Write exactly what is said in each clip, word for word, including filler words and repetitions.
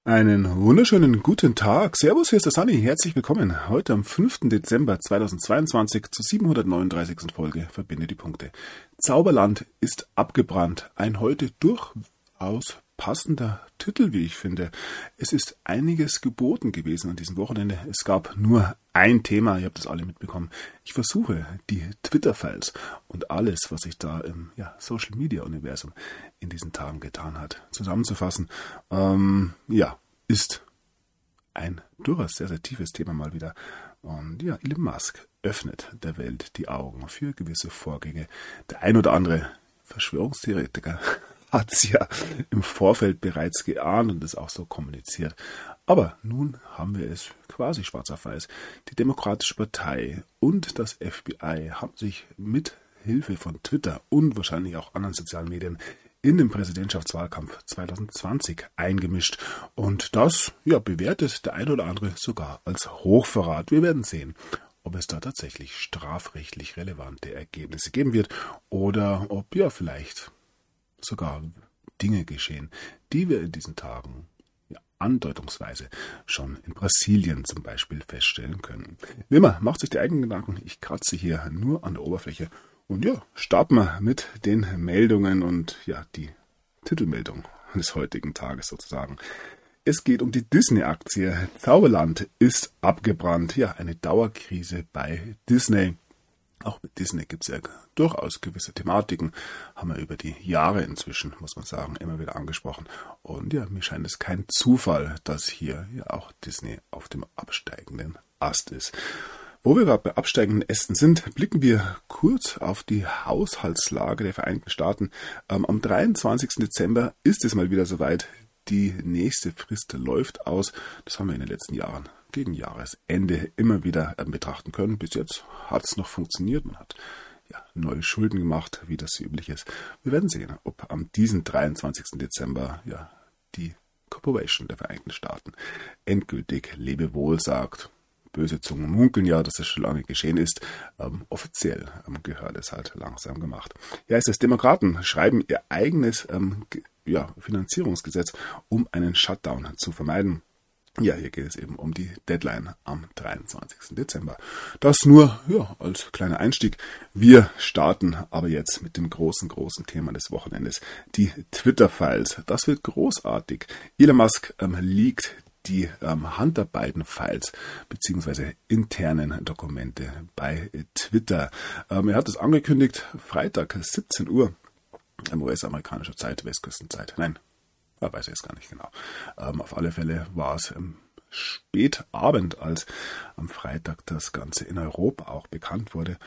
Einen wunderschönen guten Tag. Servus, hier ist der Sunny. Herzlich willkommen. Heute am fünften Dezember zweitausendzweiundzwanzig zur siebenhundertneununddreißigsten Folge Verbinde die Punkte. Zauberland ist abgebrannt. Ein heute durchaus passender Titel, wie ich finde. Es ist einiges geboten gewesen an diesem Wochenende. Es gab nur ein Thema, ihr habt es alle mitbekommen. Ich versuche, die Twitter-Files und alles, was sich da im ja, Social-Media-Universum in diesen Tagen getan hat, zusammenzufassen. Ähm, ja, ist ein durchaus sehr, sehr tiefes Thema mal wieder. Und ja, Elon Musk öffnet der Welt die Augen für gewisse Vorgänge. Der ein oder andere Verschwörungstheoretiker hat es ja im Vorfeld bereits geahnt und es auch so kommuniziert. Aber nun haben wir es quasi schwarz auf weiß. Die Demokratische Partei und das F B I haben sich mit Hilfe von Twitter und wahrscheinlich auch anderen sozialen Medien in den Präsidentschaftswahlkampf zweitausendzwanzig eingemischt. Und das ja, bewertet der ein oder andere sogar als Hochverrat. Wir werden sehen, ob es da tatsächlich strafrechtlich relevante Ergebnisse geben wird oder ob ja vielleicht sogar Dinge geschehen, die wir in diesen Tagen ja, andeutungsweise schon in Brasilien zum Beispiel feststellen können. Wie immer, macht sich die eigenen Gedanken. Ich kratze hier nur an der Oberfläche. Und ja, starten wir mit den Meldungen und ja, die Titelmeldung des heutigen Tages sozusagen. Es geht um die Disney-Aktie. Zauberland ist abgebrannt. Ja, eine Dauerkrise bei Disney. Auch mit Disney gibt es ja durchaus gewisse Thematiken, haben wir über die Jahre inzwischen, muss man sagen, immer wieder angesprochen. Und ja, mir scheint es kein Zufall, dass hier ja auch Disney auf dem absteigenden Ast ist. Wo wir gerade bei absteigenden Ästen sind, blicken wir kurz auf die Haushaltslage der Vereinigten Staaten. Ähm, am dreiundzwanzigsten Dezember ist es mal wieder soweit. Die nächste Frist läuft aus. Das haben wir in den letzten Jahren gegen Jahresende immer wieder betrachten können. Bis jetzt hat es noch funktioniert. Man hat ja, neue Schulden gemacht, wie das üblich ist. Wir werden sehen, ob am diesen dreiundzwanzigsten Dezember ja, die Corporation der Vereinigten Staaten endgültig Lebewohl sagt. Böse Zungen munkeln ja, dass das schon lange geschehen ist. Ähm, offiziell ähm, gehört es halt langsam gemacht. Ja, es ist, Demokraten schreiben ihr eigenes ähm, ja, Finanzierungsgesetz, um einen Shutdown zu vermeiden. Ja, hier geht es eben um die Deadline am dreiundzwanzigsten Dezember. Das nur ja, als kleiner Einstieg. Wir starten aber jetzt mit dem großen, großen Thema des Wochenendes, die Twitter-Files. Das wird großartig. Elon Musk ähm, leakt die ähm, Hunter-Biden-Files beziehungsweise internen Dokumente bei Twitter. Ähm, er hat es angekündigt, Freitag siebzehn Uhr, U S-amerikanischer Zeit, Westküstenzeit. Nein, ja, weiß ich jetzt gar nicht genau. Ähm, auf alle Fälle war es ähm, Spätabend, als am Freitag das Ganze in Europa auch bekannt wurde.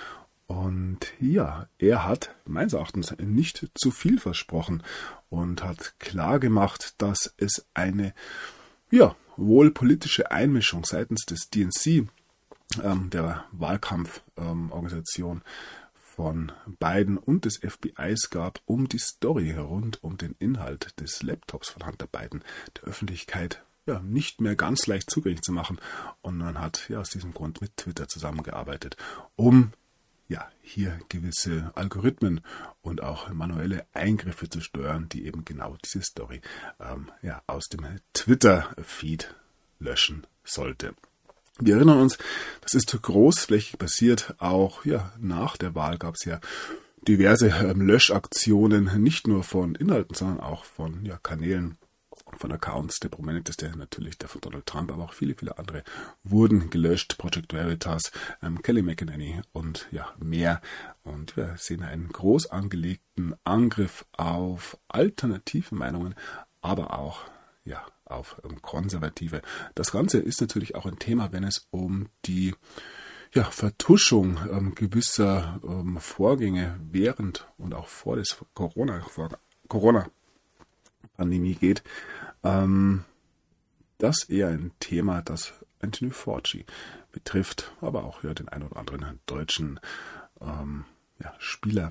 Und ja, er hat meines Erachtens nicht zu viel versprochen und hat klar gemacht, dass es eine ja, wohl politische Einmischung seitens des D N C, ähm, der Wahlkampforganisation ähm, von Biden und des F B Is gab, um die Story rund um den Inhalt des Laptops von Hunter Biden der Öffentlichkeit ja, nicht mehr ganz leicht zugänglich zu machen. Und man hat ja aus diesem Grund mit Twitter zusammengearbeitet, um ja, hier gewisse Algorithmen und auch manuelle Eingriffe zu steuern, die eben genau diese Story ähm, ja, aus dem Twitter-Feed löschen sollte. Wir erinnern uns, das ist großflächig passiert. Auch ja, nach der Wahl gab es ja diverse ähm, Löschaktionen, nicht nur von Inhalten, sondern auch von ja, Kanälen, von Accounts. Der prominenteste natürlich der von Donald Trump, aber auch viele, viele andere wurden gelöscht. Project Veritas, ähm, Kelly McEnany und ja, mehr. Und wir sehen einen groß angelegten Angriff auf alternative Meinungen, aber auch ja, auf ähm, konservative. Das Ganze ist natürlich auch ein Thema, wenn es um die ja, Vertuschung ähm, gewisser ähm, Vorgänge während und auch vor des Corona, vor Corona Pandemie geht. Ähm, das eher ein Thema, das Anthony Fauci betrifft, aber auch ja, den ein oder anderen deutschen ähm, ja, Spieler.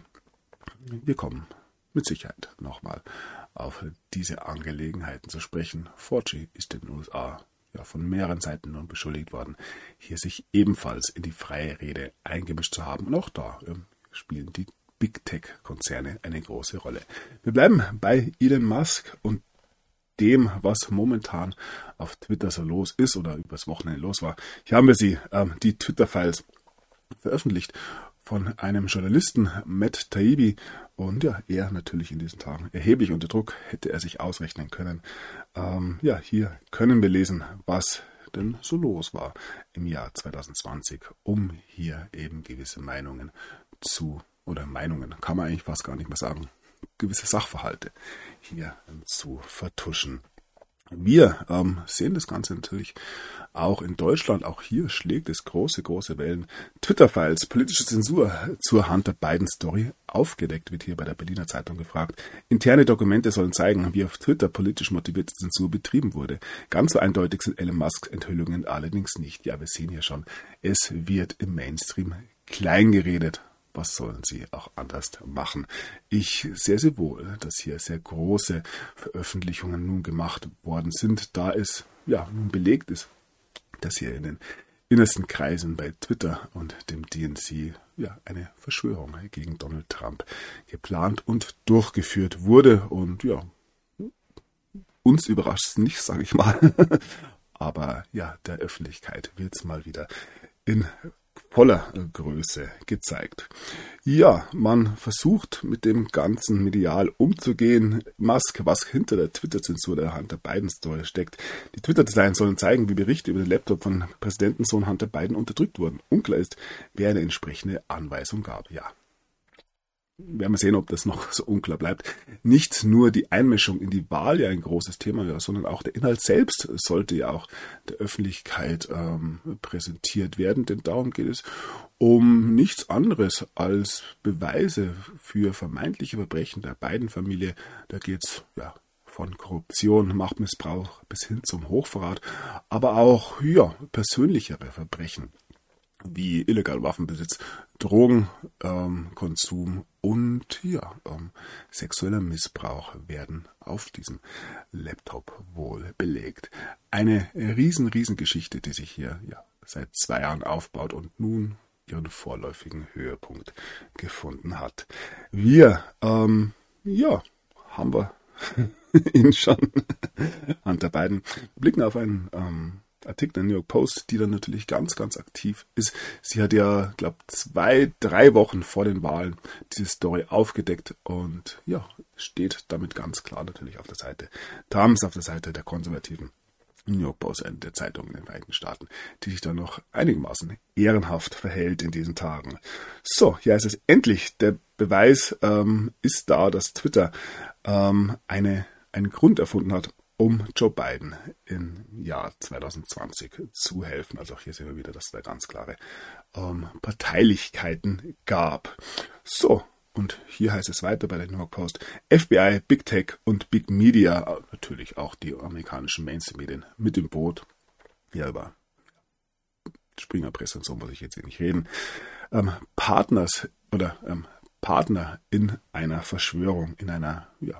Wir kommen mit Sicherheit nochmal auf diese Angelegenheiten zu sprechen. Fauci ist in den U S A ja, von mehreren Seiten nun beschuldigt worden, hier sich ebenfalls in die freie Rede eingemischt zu haben. Und auch da ähm, spielen die Big Tech-Konzerne eine große Rolle. Wir bleiben bei Elon Musk und dem, was momentan auf Twitter so los ist oder übers Wochenende los war. Hier haben wir sie, ähm, die Twitter-Files, veröffentlicht von einem Journalisten, Matt Taibbi. Und ja, er natürlich in diesen Tagen erheblich unter Druck, hätte er sich ausrechnen können. Ähm, ja, hier können wir lesen, was denn so los war im Jahr zwanzig zwanzig, um hier eben gewisse Meinungen zu, oder Meinungen, kann man eigentlich fast gar nicht mehr sagen, gewisse Sachverhalte hier zu vertuschen. Wir ähm, sehen das Ganze natürlich auch in Deutschland. Auch hier schlägt es große, große Wellen. Twitter-Files, politische Zensur zur Hunter Biden-Story. Aufgedeckt wird hier bei der Berliner Zeitung gefragt. Interne Dokumente sollen zeigen, wie auf Twitter politisch motivierte Zensur betrieben wurde. Ganz so eindeutig sind Elon Musks Enthüllungen allerdings nicht. Ja, wir sehen hier schon, es wird im Mainstream klein geredet. Was sollen sie auch anders machen? Ich sehe sehr wohl, dass hier sehr große Veröffentlichungen nun gemacht worden sind, da es ja nun belegt ist, dass hier in den innersten Kreisen bei Twitter und dem D N C ja eine Verschwörung gegen Donald Trump geplant und durchgeführt wurde. Und ja, uns überrascht es nicht, sage ich mal. Aber ja, der Öffentlichkeit wird es mal wieder in voller Größe gezeigt. Ja, man versucht mit dem Ganzen medial umzugehen. Musk, was hinter der Twitter-Zensur der Hunter Biden-Story steckt. Die Twitter-Designs sollen zeigen, wie Berichte über den Laptop von Präsidentensohn Hunter Biden unterdrückt wurden. Unklar ist, wer eine entsprechende Anweisung gab. Ja. Werden wir sehen, ob das noch so unklar bleibt. Nicht nur die Einmischung in die Wahl ja ein großes Thema, ja, sondern auch der Inhalt selbst sollte ja auch der Öffentlichkeit ähm, präsentiert werden, denn darum geht es um nichts anderes als Beweise für vermeintliche Verbrechen der Biden-Familie. Da geht es ja von Korruption, Machtmissbrauch bis hin zum Hochverrat, aber auch ja persönlichere Verbrechen wie illegaler Waffenbesitz, Drogenkonsum ähm, und ja, ähm, sexueller Missbrauch werden auf diesem Laptop wohl belegt. Eine riesen, riesen Geschichte, die sich hier ja seit zwei Jahren aufbaut und nun ihren vorläufigen Höhepunkt gefunden hat. Wir, ähm, ja, haben wir ihn schon Hunter Biden. Wir blicken auf einen ähm, Artikel der New York Post, die dann natürlich ganz, ganz aktiv ist. Sie hat ja, glaube zwei, drei Wochen vor den Wahlen diese Story aufgedeckt und ja, steht damit ganz klar natürlich auf der Seite Trumps, auf der Seite der konservativen New York Post, eine der Zeitungen in den Vereinigten Staaten, die sich dann noch einigermaßen ehrenhaft verhält in diesen Tagen. So, hier ist es endlich. Der Beweis ähm, ist da, dass Twitter ähm, eine, einen Grund erfunden hat, um Joe Biden im Jahr zwanzig zwanzig zu helfen. Also auch hier sehen wir wieder, dass es da ganz klare ähm, Parteilichkeiten gab. So, und hier heißt es weiter bei der New York Post. F B I, Big Tech und Big Media, natürlich auch die amerikanischen Mainstream-Medien mit im Boot. Ja, über Springerpresse und so muss ich jetzt hier nicht reden. Ähm, Partners oder ähm, Partner in einer Verschwörung, in einer ja,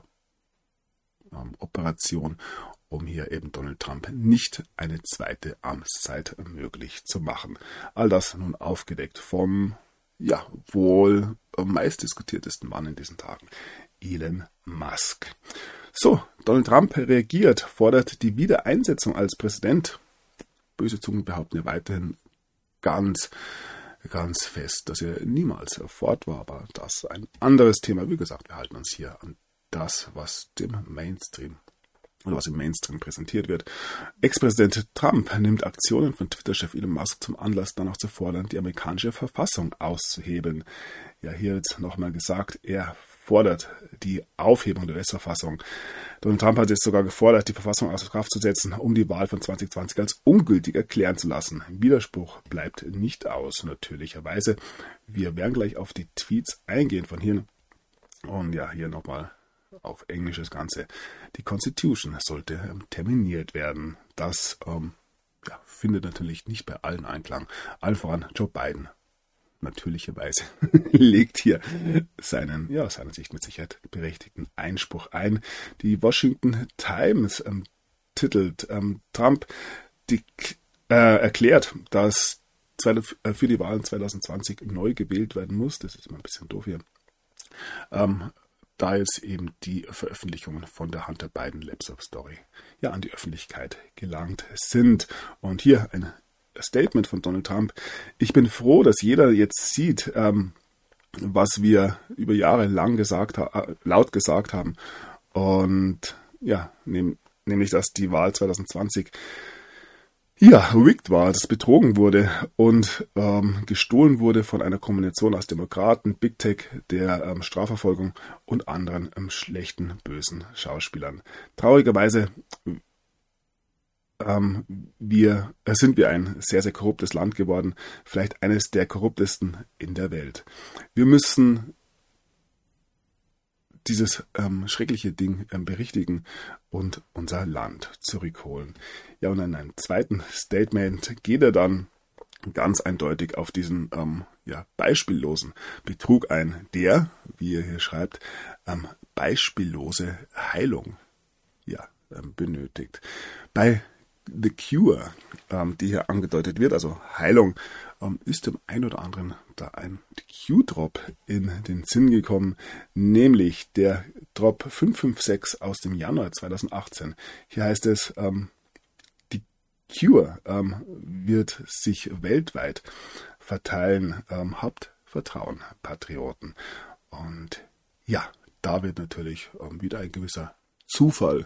Operation, um hier eben Donald Trump nicht eine zweite Amtszeit möglich zu machen. All das nun aufgedeckt vom ja wohl meistdiskutiertesten Mann in diesen Tagen, Elon Musk. So, Donald Trump reagiert, fordert die Wiedereinsetzung als Präsident. Böse Zungen behaupten ja weiterhin ganz ganz fest, dass er niemals fort war, aber das ist ein anderes Thema. Wie gesagt, wir halten uns hier an das, was dem Mainstream oder was im Mainstream präsentiert wird. Ex-Präsident Trump nimmt Aktionen von Twitter-Chef Elon Musk zum Anlass, danach zu fordern, die amerikanische Verfassung auszuhebeln. Ja, hier wird nochmal gesagt, er fordert die Aufhebung der U S-Verfassung. Donald Trump hat jetzt sogar gefordert, die Verfassung außer Kraft zu setzen, um die Wahl von zwanzig zwanzig als ungültig erklären zu lassen. Widerspruch bleibt nicht aus, natürlicherweise. Wir werden gleich auf die Tweets eingehen von hier. Und ja, hier nochmal auf Englisch das Ganze. Die Constitution sollte ähm, terminiert werden. Das ähm, ja, findet natürlich nicht bei allen Einklang. Allen voran Joe Biden. Natürlicherweise legt hier seinen, ja, aus seiner Sicht mit Sicherheit berechtigten Einspruch ein. Die Washington Times ähm, titelt, ähm, Trump die, äh, erklärt, dass für die Wahlen zwanzig zwanzig neu gewählt werden muss. Das ist immer ein bisschen doof hier. Ähm, da jetzt eben die Veröffentlichungen von der Hunter Biden Laptop Story ja an die Öffentlichkeit gelangt sind. Und hier ein Statement von Donald Trump. Ich bin froh, dass jeder jetzt sieht, ähm, was wir über Jahre lang gesagt ha- laut gesagt haben. Und ja, nehm, nämlich, dass die Wahl zwanzig zwanzig ja, rigged war, dass betrogen wurde und ähm, gestohlen wurde von einer Kombination aus Demokraten, Big Tech, der ähm, Strafverfolgung und anderen ähm, schlechten, bösen Schauspielern. Traurigerweise ähm, wir, äh, sind wir ein sehr, sehr korruptes Land geworden, vielleicht eines der korruptesten in der Welt. Wir müssen dieses ähm, schreckliche Ding ähm, berichtigen und unser Land zurückholen. Ja, und in einem zweiten Statement geht er dann ganz eindeutig auf diesen ähm, ja, beispiellosen Betrug ein, der, wie er hier schreibt, ähm, beispiellose Heilung ja, ähm, benötigt. Bei The Cure, ähm, die hier angedeutet wird, also Heilung, ähm, ist dem einen oder anderen da ein Q-Drop in den Sinn gekommen, nämlich der Drop fünf fünf sechs aus dem Januar zweitausendachtzehn. Hier heißt es, ähm, die Cure ähm, wird sich weltweit verteilen. Ähm, habt Vertrauen, Patrioten. Und ja, da wird natürlich ähm, wieder ein gewisser Zufall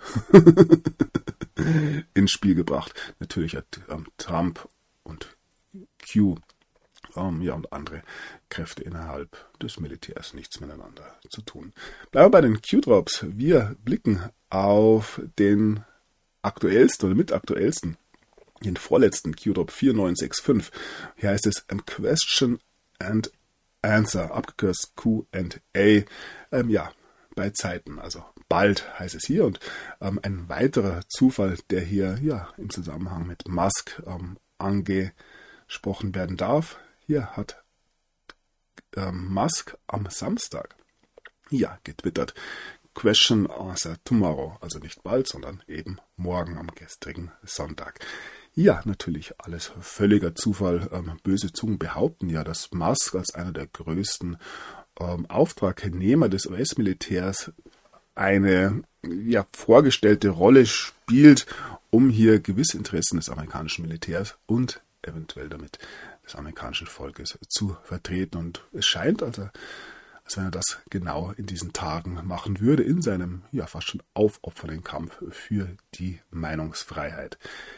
ins Spiel gebracht. Natürlich hat ähm, Trump und Q ähm, ja, und andere Kräfte innerhalb des Militärs nichts miteinander zu tun. Bleiben wir bei den Q-Drops. Wir blicken auf den aktuellsten oder mit aktuellsten, den vorletzten Q-Drop vier neun sechs fünf. Hier heißt es um, Question and Answer, abgekürzt Q and A. Ähm, ja, bei Zeiten, also bald heißt es hier. Und ähm, ein weiterer Zufall, der hier ja im Zusammenhang mit Musk ähm, angesprochen werden darf. Hier hat ähm, Musk am Samstag ja getwittert. Question answer tomorrow, also nicht bald, sondern eben morgen am gestrigen Sonntag. Ja, natürlich alles völliger Zufall. Ähm, böse Zungen behaupten ja, dass Musk als einer der größten ähm, Auftragnehmer des U S-Militärs eine ja, vorgestellte Rolle spielt, um hier gewisse Interessen des amerikanischen Militärs und eventuell damit des amerikanischen Volkes zu vertreten. Und es scheint, also, als wenn er das genau in diesen Tagen machen würde, in seinem ja fast schon aufopfernden Kampf für die Meinungsfreiheit.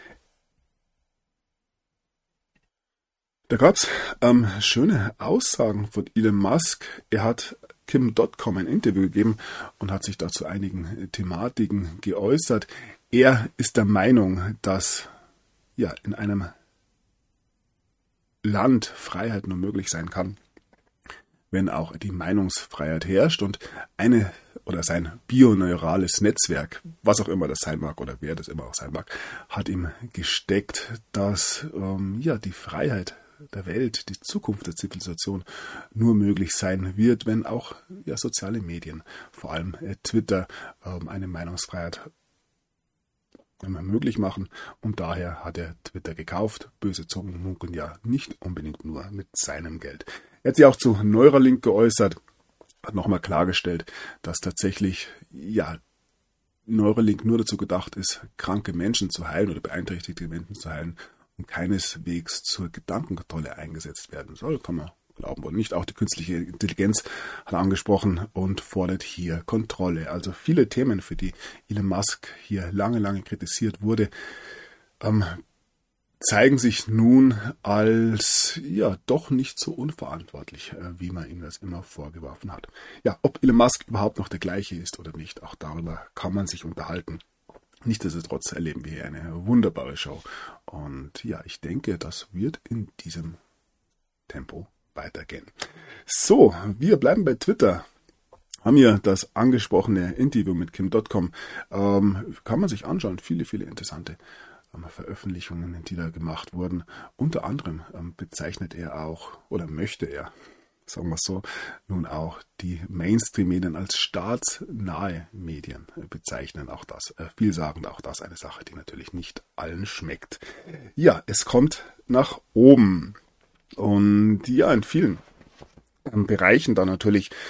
Da gab es ähm, schöne Aussagen von Elon Musk. Er hat Kim Punkt com ein Interview gegeben und hat sich dazu einigen Thematiken geäußert. Er ist der Meinung, dass ja in einem Land Freiheit nur möglich sein kann, wenn auch die Meinungsfreiheit herrscht, und eine oder sein bioneurales Netzwerk, was auch immer das sein mag oder wer das immer auch sein mag, hat ihm gesteckt, dass ähm, ja die Freiheit der Welt, die Zukunft der Zivilisation nur möglich sein wird, wenn auch ja, soziale Medien, vor allem äh, Twitter, ähm, eine Meinungsfreiheit möglich machen, und daher hat er Twitter gekauft. Böse Zungen munkeln ja nicht unbedingt nur mit seinem Geld. Er hat sich auch zu Neuralink geäußert, hat nochmal klargestellt, dass tatsächlich ja Neuralink nur dazu gedacht ist, kranke Menschen zu heilen oder beeinträchtigte Menschen zu heilen und keineswegs zur Gedankenkontrolle eingesetzt werden soll, kann man glauben oder nicht. Auch die künstliche Intelligenz hat er angesprochen und fordert hier Kontrolle. Also viele Themen, für die Elon Musk hier lange, lange kritisiert wurde, ähm, zeigen sich nun als ja doch nicht so unverantwortlich, äh, wie man ihm das immer vorgeworfen hat. Ja, ob Elon Musk überhaupt noch der gleiche ist oder nicht, auch darüber kann man sich unterhalten. Nichtsdestotrotz erleben wir hier eine wunderbare Show. Und ja, ich denke, das wird in diesem Tempo weitergehen. So, wir bleiben bei Twitter. Haben hier das angesprochene Interview mit Kim Punkt com. Ähm, kann man sich anschauen. Viele, viele interessante ähm, Veröffentlichungen, die da gemacht wurden. Unter anderem ähm, bezeichnet er auch, oder möchte er, sagen wir es so, nun auch die Mainstream-Medien als staatsnahe Medien bezeichnen. Auch das äh, vielsagend, auch das eine Sache, die natürlich nicht allen schmeckt. Ja, es kommt nach oben. Und ja, in vielen ähm, Bereichen dann natürlich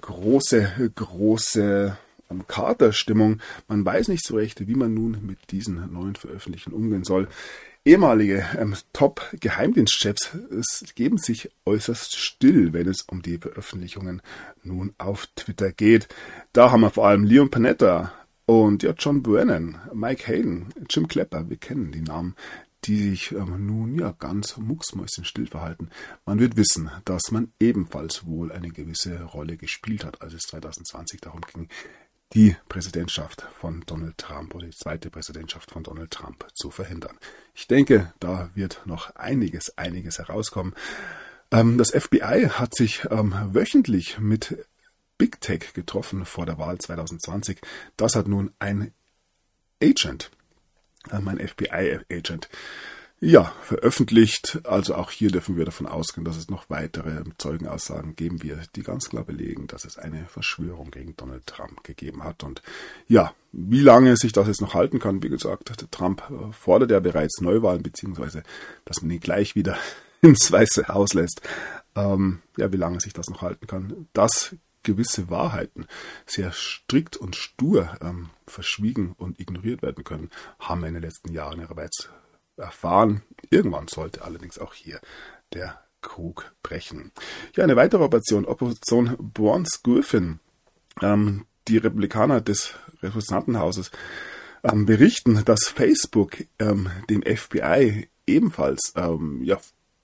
große, große ähm, Katerstimmung. Man weiß nicht so recht, wie man nun mit diesen neuen Veröffentlichungen umgehen soll. Ehemalige ähm, Top-Geheimdienstchefs geben sich äußerst still, wenn es um die Veröffentlichungen nun auf Twitter geht. Da haben wir vor allem Leon Panetta und ja, John Brennan, Mike Hayden, Jim Clapper, wir kennen die Namen, die sich ähm, nun ja ganz mucksmäuschenstill verhalten. Man wird wissen, dass man ebenfalls wohl eine gewisse Rolle gespielt hat, als es zwanzig zwanzig darum ging, die Präsidentschaft von Donald Trump oder die zweite Präsidentschaft von Donald Trump zu verhindern. Ich denke, da wird noch einiges, einiges herauskommen. Ähm, das F B I hat sich ähm, wöchentlich mit Big Tech getroffen vor der Wahl zwanzig zwanzig. Das hat nun ein Agent, ähm, ein F B I-Agent, ja, veröffentlicht. Also auch hier dürfen wir davon ausgehen, dass es noch weitere Zeugenaussagen geben wird, die ganz klar belegen, dass es eine Verschwörung gegen Donald Trump gegeben hat. Und ja, wie lange sich das jetzt noch halten kann, wie gesagt, Trump fordert ja bereits Neuwahlen, beziehungsweise, dass man ihn gleich wieder ins Weiße Haus lässt. Ähm, ja, wie lange sich das noch halten kann, dass gewisse Wahrheiten sehr strikt und stur ähm, verschwiegen und ignoriert werden können, haben wir in den letzten Jahren ja bereits erfahren. Irgendwann sollte allerdings auch hier der Krug brechen. Ja, eine weitere Operation, Operation Burns Griffin. Ähm, die Republikaner des Repräsentantenhauses ähm, berichten, dass Facebook ähm, dem F B I ebenfalls ähm, ja,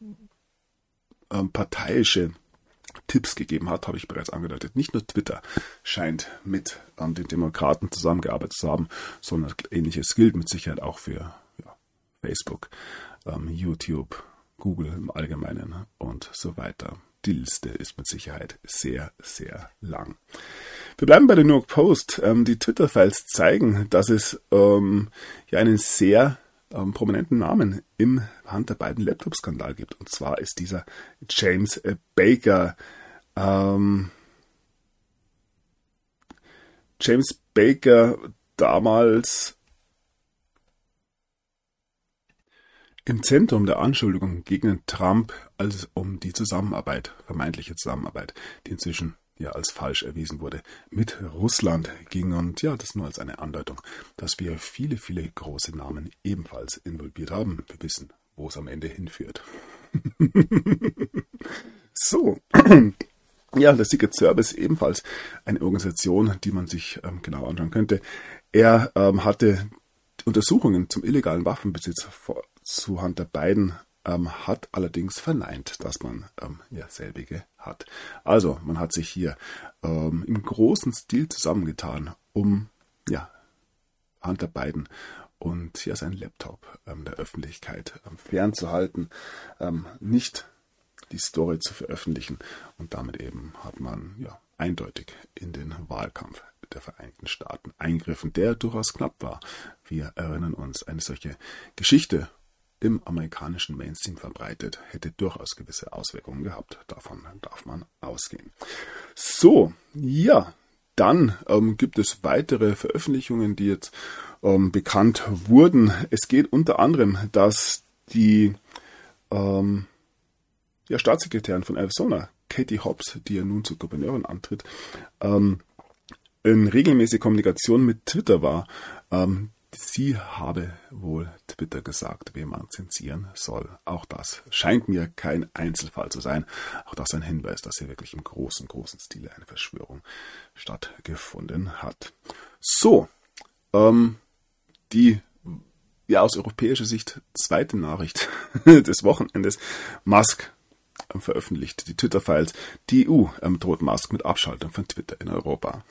ähm, parteiische Tipps gegeben hat, habe ich bereits angedeutet. Nicht nur Twitter scheint mit ähm, den Demokraten zusammengearbeitet zu haben, sondern Ähnliches gilt mit Sicherheit auch für ja, Facebook, ähm, YouTube, Google im Allgemeinen und so weiter. Die Liste ist mit Sicherheit sehr, sehr lang. Wir bleiben bei der New York Post. Ähm, die Twitter-Files zeigen, dass es ähm, ja einen sehr ähm, prominenten Namen im Hunter Biden Laptop-Skandal gibt. Und zwar ist dieser James Baker. Ähm, James Baker damals im Zentrum der Anschuldigungen gegen Trump, als es um die Zusammenarbeit, vermeintliche Zusammenarbeit, die inzwischen ja als falsch erwiesen wurde, mit Russland ging. Und ja, das nur als eine Andeutung, dass wir viele, viele große Namen ebenfalls involviert haben. Wir wissen, wo es am Ende hinführt. So, ja, der Secret Service ebenfalls eine Organisation, die man sich ähm, genau anschauen könnte. Er ähm, hatte Untersuchungen zum illegalen Waffenbesitz vor zu Hunter Biden, ähm, hat allerdings verneint, dass man ähm, ja selbige hat. Also man hat sich hier ähm, im großen Stil zusammengetan, um ja Hunter Biden und ja seinen Laptop ähm, der Öffentlichkeit ähm, fernzuhalten, ähm, nicht die Story zu veröffentlichen, und damit eben hat man ja eindeutig in den Wahlkampf der Vereinigten Staaten eingegriffen, der durchaus knapp war. Wir erinnern uns, eine solche Geschichte im amerikanischen Mainstream verbreitet, hätte durchaus gewisse Auswirkungen gehabt. Davon darf man ausgehen. So, ja, dann ähm, gibt es weitere Veröffentlichungen, die jetzt ähm, bekannt wurden. Es geht unter anderem, dass die ähm, ja, Staatssekretärin von Arizona, Katie Hobbs, die ja nun zur Gouverneurin antritt, ähm, in regelmäßiger Kommunikation mit Twitter war. Ähm, Sie habe wohl Twitter gesagt, wem man zensieren soll. Auch das scheint mir kein Einzelfall zu sein. Auch das ein Hinweis, dass hier wirklich im großen, großen Stile eine Verschwörung stattgefunden hat. So, ähm, die ja aus europäischer Sicht zweite Nachricht des Wochenendes. Musk veröffentlicht die Twitter-Files. Die E U ähm, droht Musk mit Abschaltung von Twitter in Europa.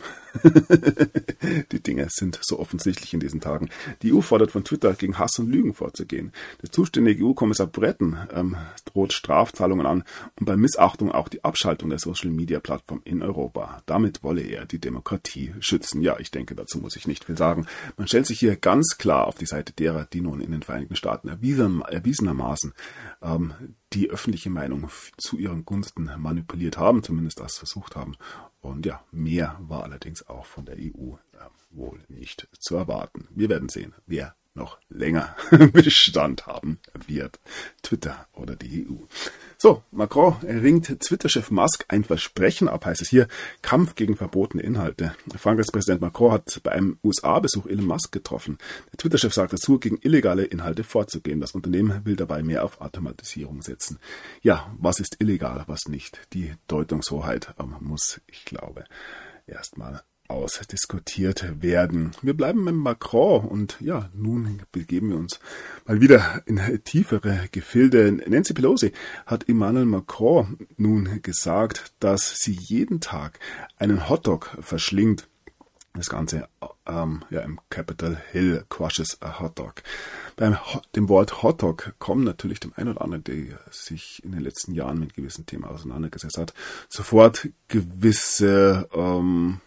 Die Dinge sind so offensichtlich in diesen Tagen. Die E U fordert von Twitter, gegen Hass und Lügen vorzugehen. Der zuständige E U-Kommissar Breton ähm, droht Strafzahlungen an und bei Missachtung auch die Abschaltung der Social-Media-Plattform in Europa. Damit wolle er die Demokratie schützen. Ja, ich denke, dazu muss ich nicht viel sagen. Man stellt sich hier ganz klar auf die Seite derer, die nun in den Vereinigten Staaten erwiesen, erwiesenermaßen ähm, die öffentliche Meinung zu ihren Gunsten manipuliert haben, zumindest das versucht haben. Und ja, mehr war allerdings auch von der E U äh, wohl nicht zu erwarten. Wir werden sehen, wer noch länger Bestand haben wird. Twitter oder die E U. So, Macron ringt Twitter-Chef Musk ein Versprechen ab, heißt es hier, Kampf gegen verbotene Inhalte. Frankreichs Präsident Macron hat bei einem U S A-Besuch Elon Musk getroffen. Der Twitter-Chef sagt dazu, gegen illegale Inhalte vorzugehen. Das Unternehmen will dabei mehr auf Automatisierung setzen. Ja, was ist illegal, was nicht? Die Deutungshoheit ähm, muss, ich glaube, erstmal ausdiskutiert werden. Wir bleiben mit Macron und ja, nun begeben wir uns mal wieder in tiefere Gefilde. Nancy Pelosi hat Emmanuel Macron nun gesagt, dass sie jeden Tag einen Hotdog verschlingt. Das Ganze ähm, ja, im Capitol Hill crushes a Hotdog. Beim dem Wort Hotdog kommen natürlich dem einen oder anderen, der sich in den letzten Jahren mit gewissen Themen auseinandergesetzt hat, sofort gewisse ähm,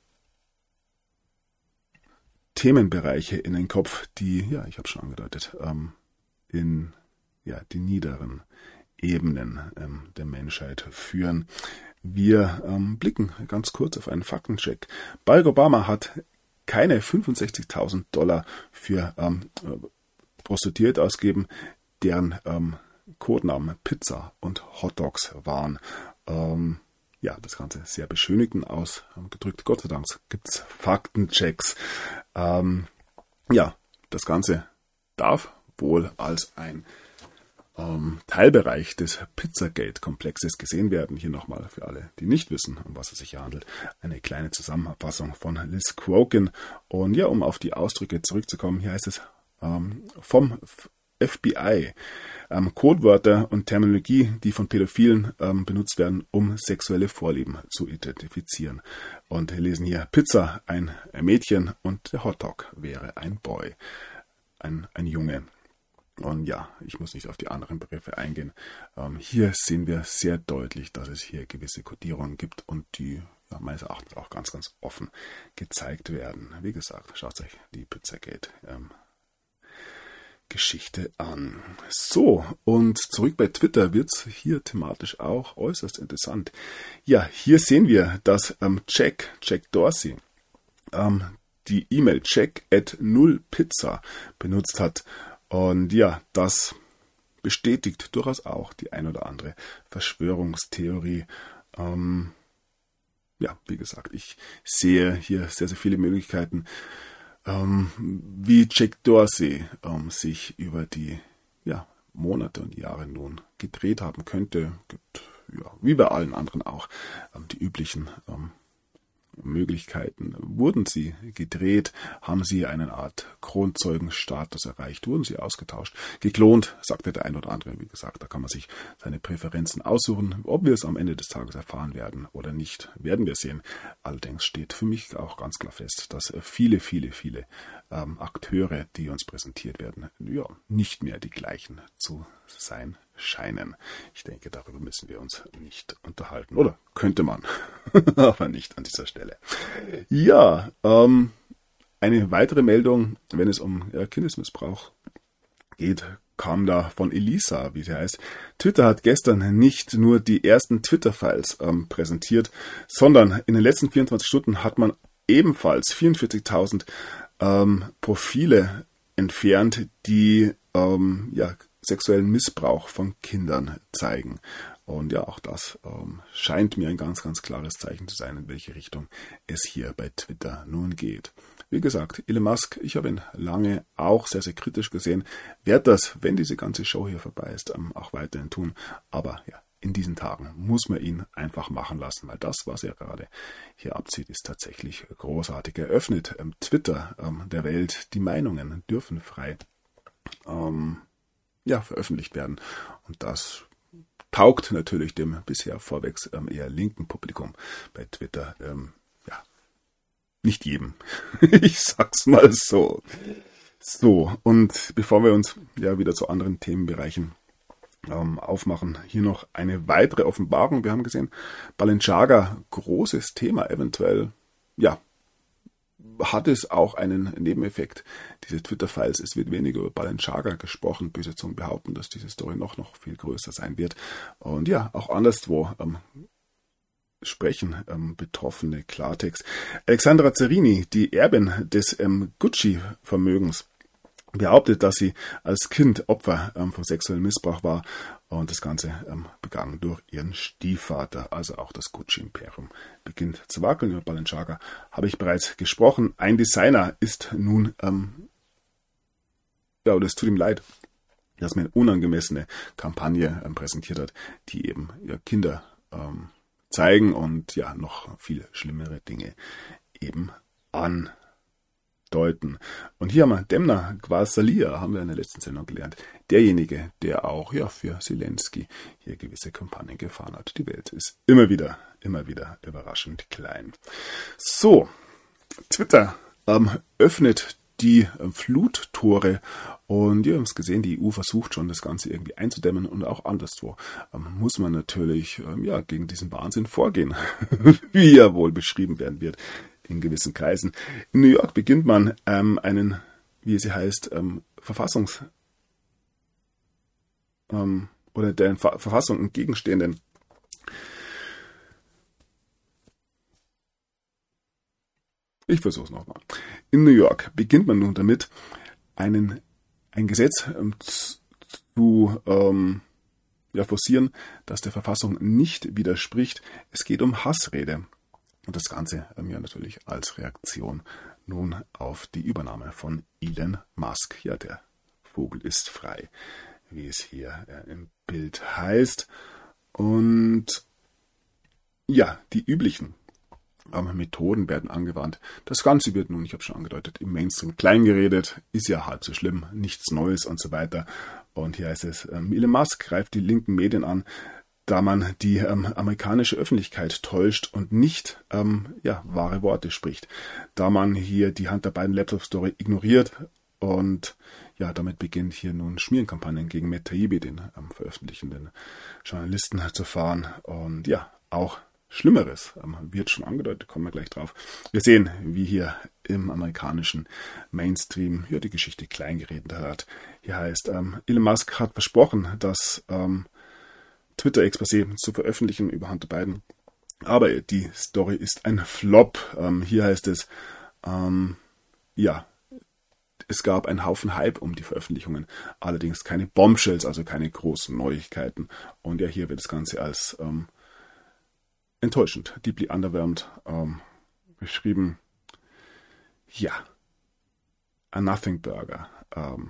Themenbereiche in den Kopf, die, ja, ich habe schon angedeutet, ähm, in ja, die niederen Ebenen ähm, der Menschheit führen. Wir ähm, blicken ganz kurz auf einen Faktencheck. Barack Obama hat keine fünfundsechzigtausend Dollar für ähm, Prostituierte ausgegeben, deren ähm, Codenamen Pizza und Hotdogs waren. Ähm, Ja, das Ganze sehr beschönigend ausgedrückt. Gott sei Dank gibt es Faktenchecks. Ähm, ja, das Ganze darf wohl als ein ähm, Teilbereich des Pizzagate-Komplexes gesehen werden. Hier nochmal für alle, die nicht wissen, um was es sich hier handelt, eine kleine Zusammenfassung von Liz Crokin. Und ja, um auf die Ausdrücke zurückzukommen, hier heißt es ähm, vom F B I, ähm, Codewörter und Terminologie, die von Pädophilen ähm, benutzt werden, um sexuelle Vorlieben zu identifizieren. Und wir lesen hier Pizza, ein Mädchen, und der Hotdog wäre ein Boy, ein, ein Junge. Und ja, ich muss nicht auf die anderen Begriffe eingehen. Ähm, hier sehen wir sehr deutlich, dass es hier gewisse Kodierungen gibt und die ja, meines Erachtens auch ganz, ganz offen gezeigt werden. Wie gesagt, schaut euch die Pizzagate ähm, Geschichte an. So, und zurück bei Twitter wird's hier thematisch auch äußerst interessant. Ja, hier sehen wir, dass ähm, Jack, Jack Dorsey, ähm, die E-Mail check at null pizza benutzt hat. Und ja, das bestätigt durchaus auch die ein oder andere Verschwörungstheorie. Ähm, ja, wie gesagt, ich sehe hier sehr, sehr viele Möglichkeiten, Ähm, wie Jack Dorsey ähm, sich über die ja, Monate und Jahre nun gedreht haben könnte, gibt ja, wie bei allen anderen auch ähm, die üblichen ähm, Möglichkeiten. Wurden sie gedreht, haben sie eine Art Kronzeugenstatus erreicht, wurden sie ausgetauscht, geklont, sagte der ein oder andere. Wie gesagt, da kann man sich seine Präferenzen aussuchen. Ob wir es am Ende des Tages erfahren werden oder nicht, werden wir sehen. Allerdings steht für mich auch ganz klar fest, dass viele, viele, viele ähm, Akteure, die uns präsentiert werden, ja, nicht mehr die gleichen zu sein scheinen. Ich denke, darüber müssen wir uns nicht unterhalten. Oder könnte man, aber nicht an dieser Stelle. Ja, ähm, eine weitere Meldung, wenn es um ja, Kindesmissbrauch geht, kam da von Elisa, wie sie heißt. Twitter hat gestern nicht nur die ersten Twitter-Files ähm, präsentiert, sondern in den letzten vierundzwanzig Stunden hat man ebenfalls vierundvierzigtausend ähm, Profile entfernt, die ähm, ja, sexuellen Missbrauch von Kindern zeigen. Und ja, auch das ähm, scheint mir ein ganz, ganz klares Zeichen zu sein, in welche Richtung es hier bei Twitter nun geht. Wie gesagt, Elon Musk, ich habe ihn lange auch sehr, sehr kritisch gesehen, werde das, wenn diese ganze Show hier vorbei ist, ähm, auch weiterhin tun. Aber ja, in diesen Tagen muss man ihn einfach machen lassen, weil das, was er gerade hier abzieht, ist tatsächlich großartig. Er öffnet ähm, Twitter ähm, der Welt, die Meinungen dürfen frei ähm, ja, veröffentlicht werden. Und das taugt natürlich dem bisher vorwegs ähm, eher linken Publikum bei Twitter, ähm, ja, nicht jedem. Ich sag's mal so. So, und bevor wir uns ja wieder zu anderen Themenbereichen ähm, aufmachen, hier noch eine weitere Offenbarung. Wir haben gesehen, Balenciaga, großes Thema, eventuell, ja, hat es auch einen Nebeneffekt, diese Twitter-Files, es wird weniger über Balenciaga gesprochen, böse Zungen behaupten, dass diese Story noch, noch viel größer sein wird. Und ja, auch anderswo ähm, sprechen ähm, Betroffene Klartext. Alexandra Zerini, die Erbin des ähm, Gucci-Vermögens, behauptet, dass sie als Kind Opfer ähm, von sexuellem Missbrauch war und das Ganze ähm, begangen durch ihren Stiefvater. Also auch das Gucci-Imperium beginnt zu wackeln. Über Balenciaga habe ich bereits gesprochen. Ein Designer ist nun, ähm, ja, oder es tut ihm leid, dass man eine unangemessene Kampagne ähm, präsentiert hat, die eben ja, Kinder ähm, zeigen und ja noch viel schlimmere Dinge eben an. Deuten. Und hier haben wir Demna Gvasalia, haben wir in der letzten Sendung gelernt. Derjenige, der auch ja für Zelensky hier gewisse Kampagnen gefahren hat. Die Welt ist immer wieder, immer wieder überraschend klein. So, Twitter ähm, öffnet die ähm, Fluttore und ihr habt es gesehen, die E U versucht schon das Ganze irgendwie einzudämmen und auch anderswo ähm, muss man natürlich ähm, ja gegen diesen Wahnsinn vorgehen, wie er wohl beschrieben werden wird. In gewissen Kreisen. In New York beginnt man ähm, einen, wie sie heißt, ähm, Verfassungs- ähm, oder der Ver- Verfassung entgegenstehenden Ich versuche es nochmal. In New York beginnt man nun damit, einen, ein Gesetz ähm, zu ähm, ja, forcieren, das der Verfassung nicht widerspricht. Es geht um Hassrede. Und das Ganze ähm, ja natürlich als Reaktion nun auf die Übernahme von Elon Musk. Ja, der Vogel ist frei, wie es hier äh, im Bild heißt. Und ja, die üblichen ähm, Methoden werden angewandt. Das Ganze wird nun, ich habe schon angedeutet, im Mainstream klein geredet, ist ja halb so schlimm, nichts Neues und so weiter. Und hier heißt es, ähm, Elon Musk greift die linken Medien an, da man die ähm, amerikanische Öffentlichkeit täuscht und nicht ähm, ja, wahre Worte spricht. Da man hier die Hunter Biden Laptop-Story ignoriert und ja, damit beginnt hier nun Schmierenkampagnen gegen Matt Taibbi, den ähm, veröffentlichenden Journalisten, zu fahren. Und ja, auch Schlimmeres ähm, wird schon angedeutet, kommen wir gleich drauf. Wir sehen, wie hier im amerikanischen Mainstream ja, die Geschichte kleingeredet hat. Hier heißt, ähm, Elon Musk hat versprochen, dass ähm, Twitter-Exposé zu veröffentlichen über Hunter Biden. Aber die Story ist ein Flop. Ähm, hier heißt es, ähm, ja, es gab einen Haufen Hype um die Veröffentlichungen, allerdings keine Bombshells, also keine großen Neuigkeiten. Und ja, hier wird das Ganze als ähm, enttäuschend, deeply underwhelmed ähm, beschrieben. Ja, a Nothing Burger. Ähm,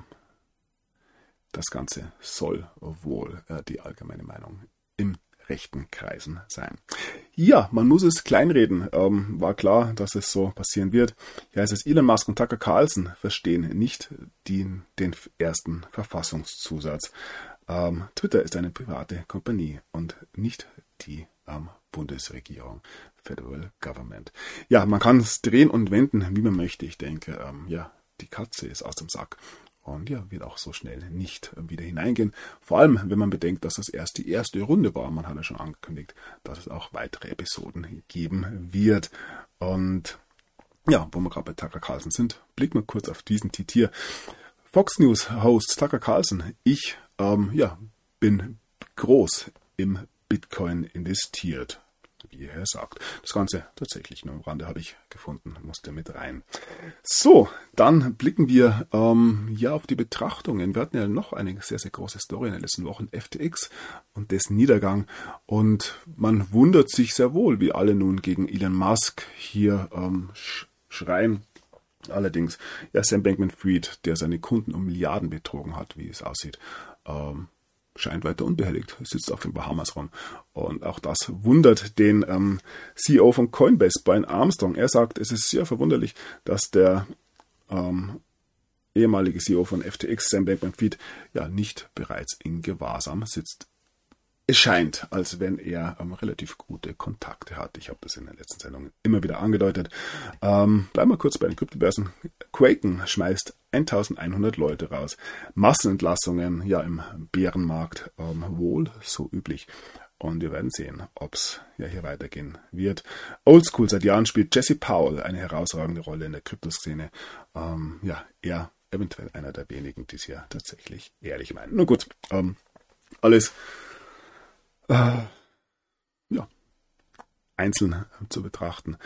Das Ganze soll wohl äh, die allgemeine Meinung im rechten Kreisen sein. Ja, man muss es kleinreden. Ähm, war klar, dass es so passieren wird. Hier heißt es, Elon Musk und Tucker Carlson verstehen nicht den, den ersten Verfassungszusatz. Ähm, Twitter ist eine private Kompanie und nicht die ähm, Bundesregierung, Federal Government. Ja, man kann es drehen und wenden, wie man möchte. Ich denke, ähm, ja, die Katze ist aus dem Sack. Und ja, wird auch so schnell nicht wieder hineingehen. Vor allem, wenn man bedenkt, dass das erst die erste Runde war. Man hat ja schon angekündigt, dass es auch weitere Episoden geben wird. Und ja, wo wir gerade bei Tucker Carlson sind, blicken wir kurz auf diesen Titel. Fox News Host Tucker Carlson. Ich ähm, ja, bin groß im Bitcoin investiert, wie er sagt. Das Ganze tatsächlich nur am Rande habe ich gefunden, musste mit rein. So, dann blicken wir ähm, ja auf die Betrachtungen. Wir hatten ja noch eine sehr, sehr große Story in den letzten Wochen, F T X und dessen Niedergang. Und man wundert sich sehr wohl, wie alle nun gegen Elon Musk hier ähm, sch- schreien. Allerdings, ja, Sam Bankman-Fried, der seine Kunden um Milliarden betrogen hat, wie es aussieht, ähm, scheint weiter unbehelligt, sitzt auf den Bahamas rum. Und auch das wundert den ähm, C E O von Coinbase, Brian Armstrong. Er sagt, es ist sehr verwunderlich, dass der ähm, ehemalige C E O von F T X, Sam Bankman-Fried, ja nicht bereits in Gewahrsam sitzt. Es scheint, als wenn er ähm, relativ gute Kontakte hat. Ich habe das in den letzten Sendungen immer wieder angedeutet. Ähm, bleiben wir kurz bei den Kryptobörsen. Kraken schmeißt eintausendeinhundert Leute raus. Massenentlassungen, ja im Bärenmarkt ähm, wohl so üblich. Und wir werden sehen, ob es ja hier weitergehen wird. Oldschool, seit Jahren spielt Jesse Powell eine herausragende Rolle in der Kryptoszene. Ähm, ja, er eventuell einer der wenigen, die es ja tatsächlich ehrlich meinen. Nur gut, ähm, alles Äh, ja, einzeln zu betrachten.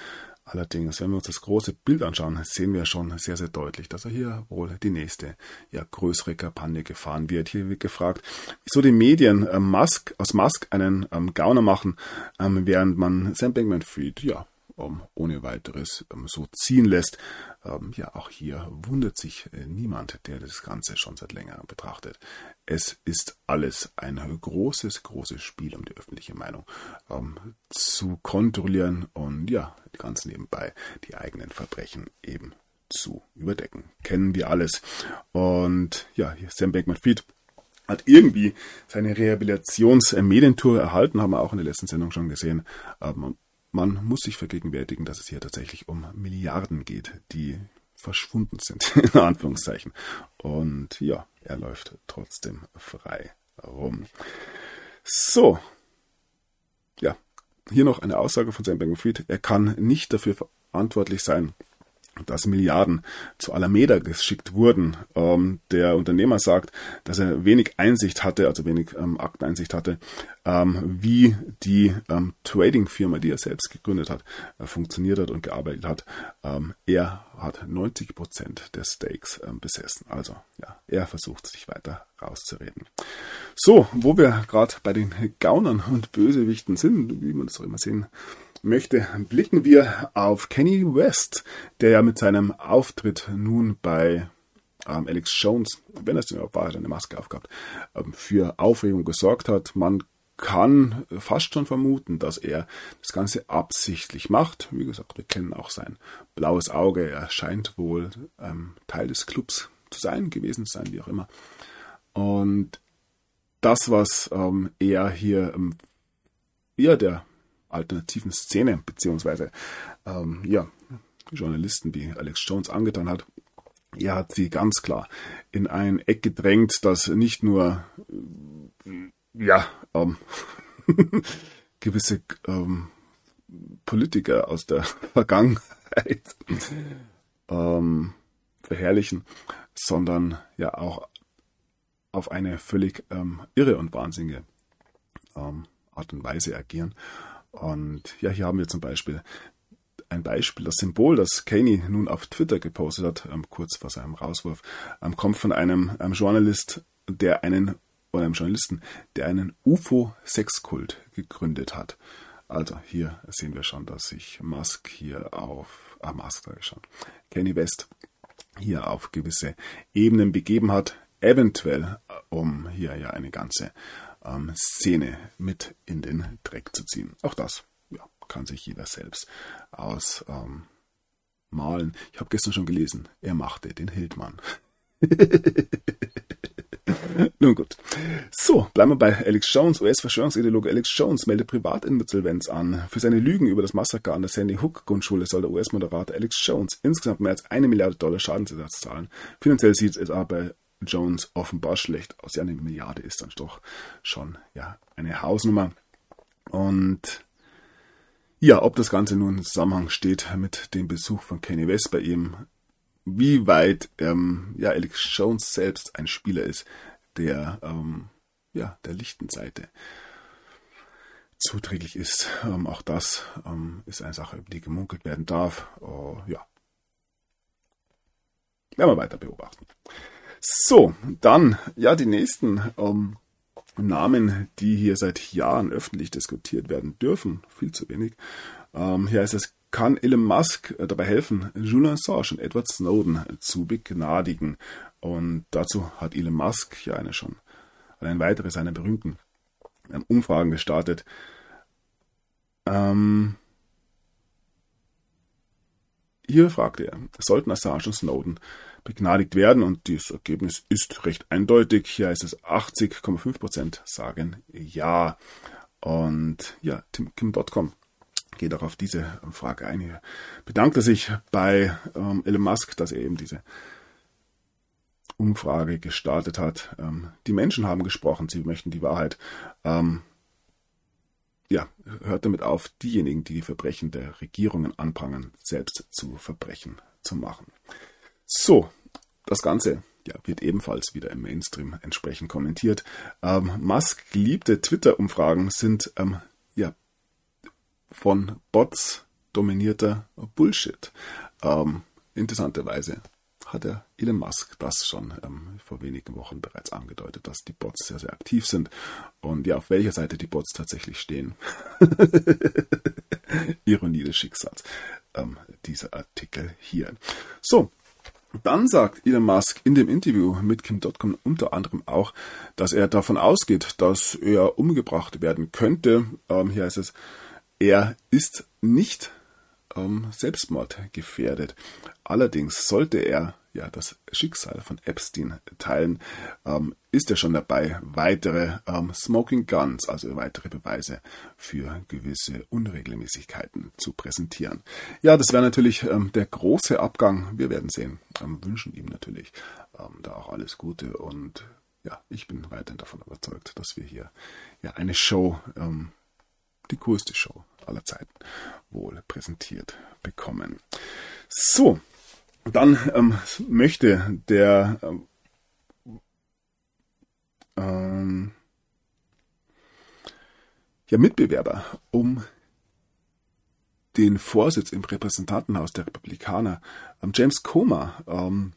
Allerdings, wenn wir uns das große Bild anschauen, sehen wir schon sehr, sehr deutlich, dass er hier wohl die nächste, ja, größere Kampagne gefahren wird. Hier wird gefragt, wieso die Medien ähm, Musk, aus Musk einen ähm, Gauner machen, ähm, während man Sam Bankman-Fried, ja, um, ohne weiteres ähm, so ziehen lässt. Ähm, ja, auch hier wundert sich äh, niemand, der das Ganze schon seit längerem betrachtet. Es ist alles ein großes, großes Spiel, um die öffentliche Meinung ähm, zu kontrollieren und ja, ganz nebenbei die eigenen Verbrechen eben zu überdecken. Kennen wir alles. Und ja, hier Sam Bankman-Fried hat irgendwie seine Rehabilitations-Medientour erhalten, haben wir auch in der letzten Sendung schon gesehen. Ähm, Man muss sich vergegenwärtigen, dass es hier tatsächlich um Milliarden geht, die verschwunden sind, in Anführungszeichen. Und ja, er läuft trotzdem frei rum. So, ja, hier noch eine Aussage von Sam Bankman-Fried. Er kann nicht dafür verantwortlich sein, dass Milliarden zu Alameda geschickt wurden. Ähm, der Unternehmer sagt, dass er wenig Einsicht hatte, also wenig ähm, Akteneinsicht hatte, ähm, wie die ähm, Trading-Firma, die er selbst gegründet hat, äh, funktioniert hat und gearbeitet hat. Ähm, er hat neunzig Prozent der Stakes ähm, besessen. Also ja, er versucht sich weiter rauszureden. So, wo wir gerade bei den Gaunern und Bösewichten sind, wie man das auch immer sehen möchte, blicken wir auf Kanye West, der ja mit seinem Auftritt nun bei ähm, Alex Jones, wenn es denn überhaupt war, hat eine Maske aufgehabt, ähm, für Aufregung gesorgt hat. Man kann fast schon vermuten, dass er das Ganze absichtlich macht. Wie gesagt, wir kennen auch sein blaues Auge. Er scheint wohl ähm, Teil des Clubs zu sein, gewesen zu sein, wie auch immer. Und das, was ähm, er hier ähm, ja, der alternativen Szene, beziehungsweise ähm, ja, Journalisten wie Alex Jones angetan hat. Er hat sie ganz klar in ein Eck gedrängt, das nicht nur äh, ja ähm, gewisse ähm, Politiker aus der Vergangenheit ähm, verherrlichen, sondern ja auch auf eine völlig ähm, irre und wahnsinnige ähm, Art und Weise agieren. Und ja, hier haben wir zum Beispiel ein Beispiel, das Symbol, das Kanye nun auf Twitter gepostet hat, ähm, kurz vor seinem Rauswurf, ähm, kommt von einem, einem Journalist, der einen, oder einem Journalisten, der einen U F O-Sexkult gegründet hat. Also hier sehen wir schon, dass sich Musk hier auf, ah, Musk sage ich schon, Kanye West hier auf gewisse Ebenen begeben hat, eventuell um hier ja eine ganze ähm, Szene mit in den Dreck zu ziehen. Auch das ja, kann sich jeder selbst ausmalen. Ähm, ich habe gestern schon gelesen, er machte den Hildmann. Nun gut. So, bleiben wir bei Alex Jones. U S-Verschwörungsideologe Alex Jones meldet Privatinsolvenz an. Für seine Lügen über das Massaker an der Sandy Hook Grundschule soll der U S-Moderator Alex Jones insgesamt mehr als eine Milliarde Dollar Schadensersatz zahlen. Finanziell sieht es aber bei Jones offenbar schlecht aus. Ja, eine Milliarde ist dann doch schon ja eine Hausnummer. Und ja, ob das Ganze nun in Zusammenhang steht mit dem Besuch von Kanye West bei ihm, wie weit ähm, ja, Alex Jones selbst ein Spieler ist, der ähm, ja, der lichten Seite zuträglich ist. Ähm, auch das ähm, ist eine Sache, über die gemunkelt werden darf. Oh, ja. Werden wir weiter beobachten. So, dann ja die nächsten ähm, Namen, die hier seit Jahren öffentlich diskutiert werden dürfen. Viel zu wenig. Ähm, hier heißt es, kann Elon Musk dabei helfen, Julian Assange und Edward Snowden zu begnadigen. Und dazu hat Elon Musk ja eine schon ein weitere seiner berühmten ähm, Umfragen gestartet. Ähm, hier fragte er, sollten Assange und Snowden begnadigt werden? Und das Ergebnis ist recht eindeutig. Hier heißt es, achtzig Komma fünf Prozent sagen ja. Und ja, Tim Kim Punkt com geht auch auf diese Frage ein. Hier bedankte sich bei ähm, Elon Musk, dass er eben diese Umfrage gestartet hat. Ähm, die Menschen haben gesprochen, sie möchten die Wahrheit. Ähm, ja, hört damit auf, diejenigen, die die Verbrechen der Regierungen anprangern, selbst zu Verbrechen zu machen. So, das Ganze ja, wird ebenfalls wieder im Mainstream entsprechend kommentiert. Ähm, Musk geliebte Twitter-Umfragen sind ähm, ja, von Bots dominierter Bullshit. Ähm, interessanterweise hat der Elon Musk das schon ähm, vor wenigen Wochen bereits angedeutet, dass die Bots sehr, sehr aktiv sind. Und ja, auf welcher Seite die Bots tatsächlich stehen. Ironie des Schicksals. Ähm, dieser Artikel hier. So, dann sagt Elon Musk in dem Interview mit Kim Punkt com unter anderem auch, dass er davon ausgeht, dass er umgebracht werden könnte. Ähm, hier heißt es, er ist nicht ähm, selbstmordgefährdet. Allerdings sollte er ja das Schicksal von Epstein teilen, ähm, ist er schon dabei, weitere ähm, Smoking Guns, also weitere Beweise für gewisse Unregelmäßigkeiten zu präsentieren. Ja, das wäre natürlich ähm, der große Abgang. Wir werden sehen. Ähm, wünschen ihm natürlich ähm, da auch alles Gute und ja, ich bin weiterhin davon überzeugt, dass wir hier ja eine Show, ähm, die coolste Show aller Zeiten, wohl präsentiert bekommen. So. Dann ähm, möchte der ähm, ähm, ja, Mitbewerber um den Vorsitz im Repräsentantenhaus der Republikaner, ähm, James Comer, ähm,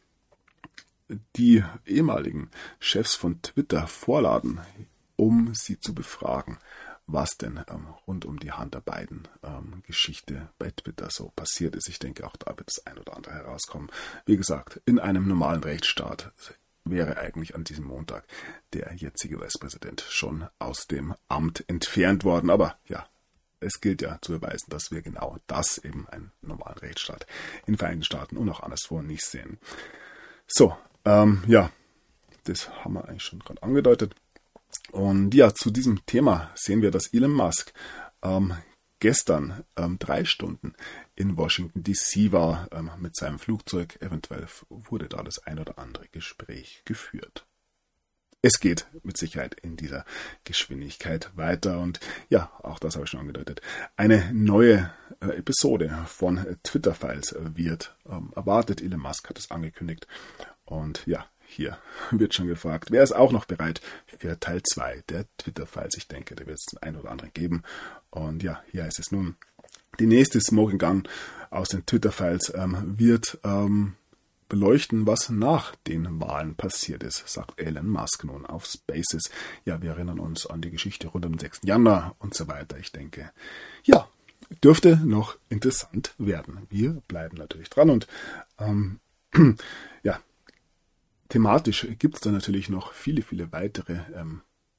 die ehemaligen Chefs von Twitter vorladen, um sie zu befragen, was denn ähm, rund um die Hunter Biden ähm, Geschichte bei Twitter so passiert ist. Ich denke, auch da wird das ein oder andere herauskommen. Wie gesagt, in einem normalen Rechtsstaat wäre eigentlich an diesem Montag der jetzige US-Präsident schon aus dem Amt entfernt worden. Aber ja, es gilt ja zu beweisen, dass wir genau das eben einen normalen Rechtsstaat in den Vereinigten Staaten und auch anderswo nicht sehen. So, ähm, ja, das haben wir eigentlich schon gerade angedeutet. Und ja, zu diesem Thema sehen wir, dass Elon Musk ähm, gestern ähm, drei Stunden in Washington D C war ähm, mit seinem Flugzeug. Eventuell wurde da das ein oder andere Gespräch geführt. Es geht mit Sicherheit in dieser Geschwindigkeit weiter. Und ja, auch das habe ich schon angedeutet. Eine neue äh, Episode von äh, Twitter-Files wird ähm, erwartet. Elon Musk hat es angekündigt. Und ja, hier wird schon gefragt, wer ist auch noch bereit für Teil zwei der Twitter-Files? Ich denke, da wird es den einen oder anderen geben. Und ja, hier heißt es nun, die nächste Smoking Gun aus den Twitter-Files ähm, wird ähm, beleuchten, was nach den Wahlen passiert ist, sagt Elon Musk nun auf Spaces. Ja, wir erinnern uns an die Geschichte rund um den sechsten Januar und so weiter. Ich denke, ja, dürfte noch interessant werden. Wir bleiben natürlich dran und ähm, ja, thematisch gibt es da natürlich noch viele, viele weitere ähm,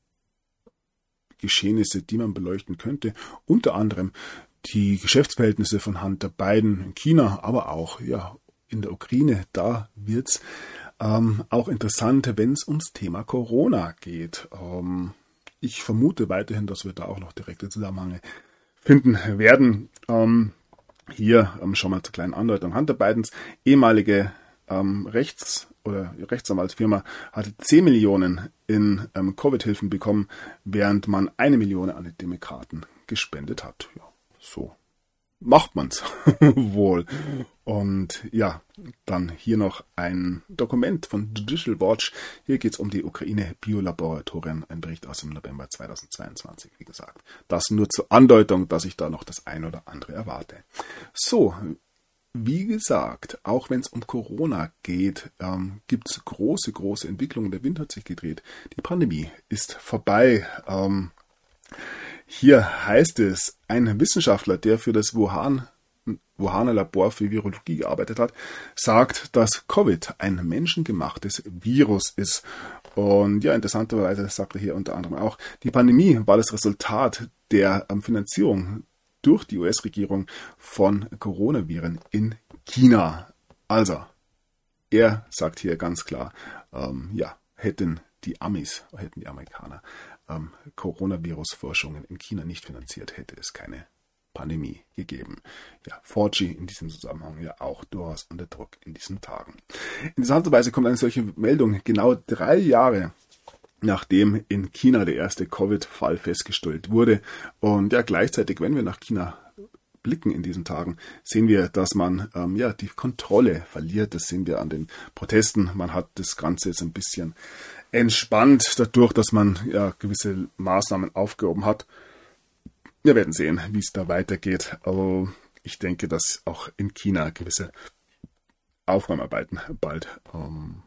Geschehnisse, die man beleuchten könnte. Unter anderem die Geschäftsverhältnisse von Hunter Biden in China, aber auch ja in der Ukraine. Da wird es ähm, auch interessant, wenn es ums Thema Corona geht. Ähm, ich vermute weiterhin, dass wir da auch noch direkte Zusammenhänge finden werden. Ähm, hier ähm, schon mal zur kleinen Andeutung. Hunter Bidens ehemalige ähm, Rechts- oder Rechtsanwaltsfirma hatte zehn Millionen in ähm, Covid-Hilfen bekommen, während man eine Million an die Demokraten gespendet hat. Ja, so macht man's wohl. Und ja, dann hier noch ein Dokument von Judicial Watch. Hier geht es um die Ukraine-Biolaboratorien, ein Bericht aus dem November zweitausendzweiundzwanzig, wie gesagt. Das nur zur Andeutung, dass ich da noch das ein oder andere erwarte. So, wie gesagt, auch wenn es um Corona geht, ähm, gibt es große, große Entwicklungen. Der Wind hat sich gedreht. Die Pandemie ist vorbei. Ähm, hier heißt es, ein Wissenschaftler, der für das Wuhan, Wuhaner Labor für Virologie gearbeitet hat, sagt, dass Covid ein menschengemachtes Virus ist. Und ja, interessanterweise sagt er hier unter anderem auch, die Pandemie war das Resultat der ähm, Finanzierung durch die U S-Regierung von Coronaviren in China. Also, er sagt hier ganz klar, ähm, ja, hätten die Amis, hätten die Amerikaner ähm, Coronavirus-Forschungen in China nicht finanziert, hätte es keine Pandemie gegeben. Ja, vier G in diesem Zusammenhang ja auch durchaus unter Druck in diesen Tagen. Interessanterweise kommt eine solche Meldung genau drei Jahre nachdem in China der erste Covid-Fall festgestellt wurde. Und ja, gleichzeitig, wenn wir nach China blicken in diesen Tagen, sehen wir, dass man ähm, ja die Kontrolle verliert. Das sehen wir an den Protesten. Man hat das Ganze jetzt ein bisschen entspannt dadurch, dass man ja gewisse Maßnahmen aufgehoben hat. Wir werden sehen, wie es da weitergeht. Aber ich denke, dass auch in China gewisse Aufräumarbeiten bald ähm,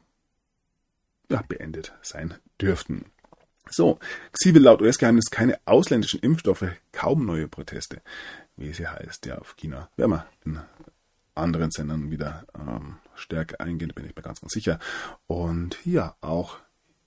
ja, beendet sein dürften. So, Xi will laut U S-Geheimnis keine ausländischen Impfstoffe, kaum neue Proteste, wie sie heißt. Ja, auf China werden wir in anderen Sendern wieder ähm, stärker eingehen, bin ich mir ganz, ganz sicher. Und ja, auch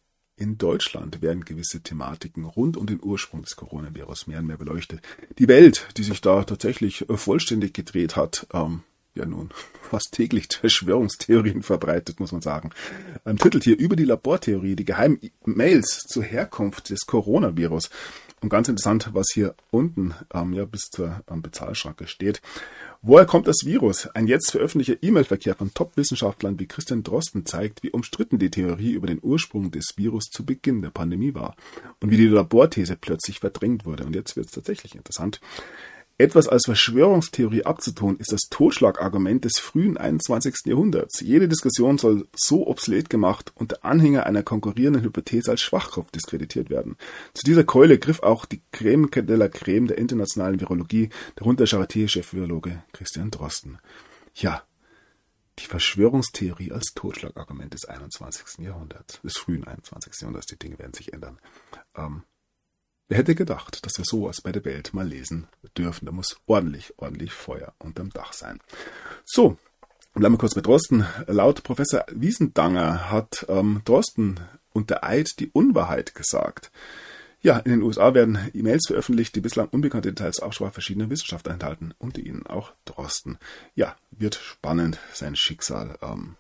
in Deutschland werden gewisse Thematiken rund um den Ursprung des Coronavirus mehr und mehr beleuchtet. Die Welt, die sich da tatsächlich vollständig gedreht hat, ähm, ja nun fast täglich Verschwörungstheorien verbreitet, muss man sagen. Ähm, titelt hier über die Labortheorie, die geheimen Mails zur Herkunft des Coronavirus. Und ganz interessant, was hier unten ähm, ja bis zur ähm, Bezahlschranke steht. Woher kommt das Virus? Ein jetzt veröffentlichter E-Mail-Verkehr von Top-Wissenschaftlern wie Christian Drosten zeigt, wie umstritten die Theorie über den Ursprung des Virus zu Beginn der Pandemie war und wie die Laborthese plötzlich verdrängt wurde. Und jetzt wird es tatsächlich interessant. Etwas als Verschwörungstheorie abzutun, ist das Totschlagargument des frühen einundzwanzigsten Jahrhunderts. Jede Diskussion soll so obsolet gemacht und der Anhänger einer konkurrierenden Hypothese als Schwachkopf diskreditiert werden. Zu dieser Keule griff auch die Creme de la Creme der internationalen Virologie, darunter Charité-Chef-Virologe Christian Drosten. Ja, die Verschwörungstheorie als Totschlagargument des einundzwanzigsten Jahrhunderts, des frühen einundzwanzigsten Jahrhunderts. Die Dinge werden sich ändern. Ähm, Wer hätte gedacht, dass wir sowas bei der Welt mal lesen dürfen? Da muss ordentlich, ordentlich Feuer unterm Dach sein. So, bleiben wir kurz bei Drosten. Laut Professor Wiesendanger hat ähm, Drosten unter Eid die Unwahrheit gesagt. Ja, in den U S A werden E-Mails veröffentlicht, die bislang unbekannte Details Aufsprache verschiedener Wissenschaftler enthalten, unter ihnen auch Drosten. Ja, wird spannend, sein Schicksal. Ähm,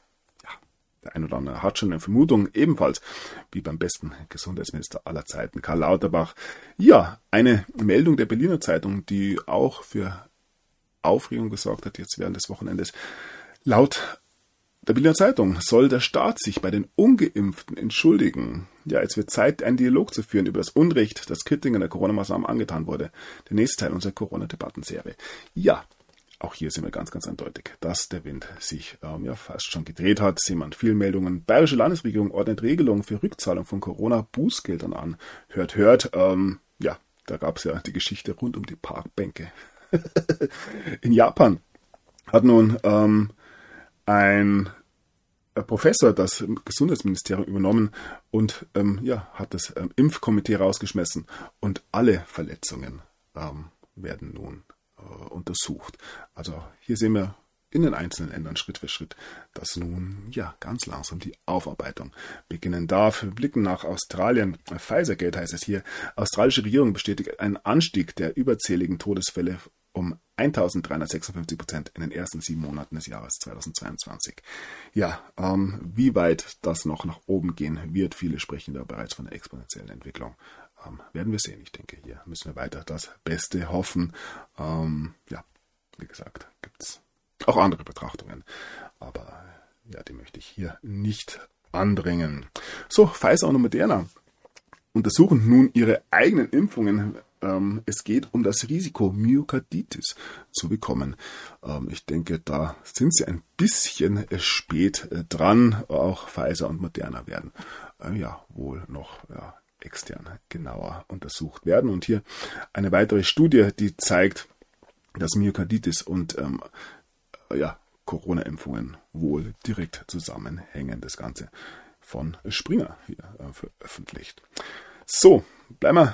Der ein oder andere hat schon eine Vermutung, ebenfalls wie beim besten Gesundheitsminister aller Zeiten, Karl Lauterbach. Ja, eine Meldung der Berliner Zeitung, die auch für Aufregung gesorgt hat jetzt während des Wochenendes. Laut der Berliner Zeitung soll der Staat sich bei den Ungeimpften entschuldigen. Ja, es wird Zeit, einen Dialog zu führen über das Unrecht, das Kritikern der Corona-Maßnahmen angetan wurde. Der nächste Teil unserer Corona-Debattenserie. Ja. Auch hier sind wir ganz, ganz eindeutig, dass der Wind sich ähm, ja fast schon gedreht hat. Sehen wir an vielen Meldungen. Bayerische Landesregierung ordnet Regelungen für Rückzahlung von Corona-Bußgeldern an. Hört, hört. Ähm, ja, da gab es ja die Geschichte rund um die Parkbänke. In Japan hat nun ähm, ein Professor das Gesundheitsministerium übernommen und ähm, ja, hat das ähm, Impfkomitee rausgeschmissen. Und alle Verletzungen ähm, werden nun untersucht. Also hier sehen wir in den einzelnen Ländern Schritt für Schritt, dass nun ja ganz langsam die Aufarbeitung beginnen darf. Wir blicken nach Australien. Pfizer-Gate heißt es hier. Australische Regierung bestätigt einen Anstieg der überzähligen Todesfälle um eintausenddreihundertsechsundfünfzig Prozent in den ersten sieben Monaten des Jahres zweitausendzweiundzwanzig. Ja, ähm, wie weit das noch nach oben gehen wird, viele sprechen da bereits von einer exponentiellen Entwicklung. Ähm, werden wir sehen. Ich denke, hier müssen wir weiter das Beste hoffen. Ähm, ja, wie gesagt, gibt es auch andere Betrachtungen. Aber ja, die möchte ich hier nicht anbringen. So, Pfizer und Moderna untersuchen nun ihre eigenen Impfungen. Ähm, es geht um das Risiko, Myokarditis zu bekommen. Ähm, ich denke, da sind sie ein bisschen spät äh, dran. Auch Pfizer und Moderna werden äh, ja wohl noch ja, extern genauer untersucht werden. Und hier eine weitere Studie, die zeigt, dass Myokarditis und ähm, ja, Corona-Impfungen wohl direkt zusammenhängen. Das Ganze von Springer hier äh, veröffentlicht. So, bleiben wir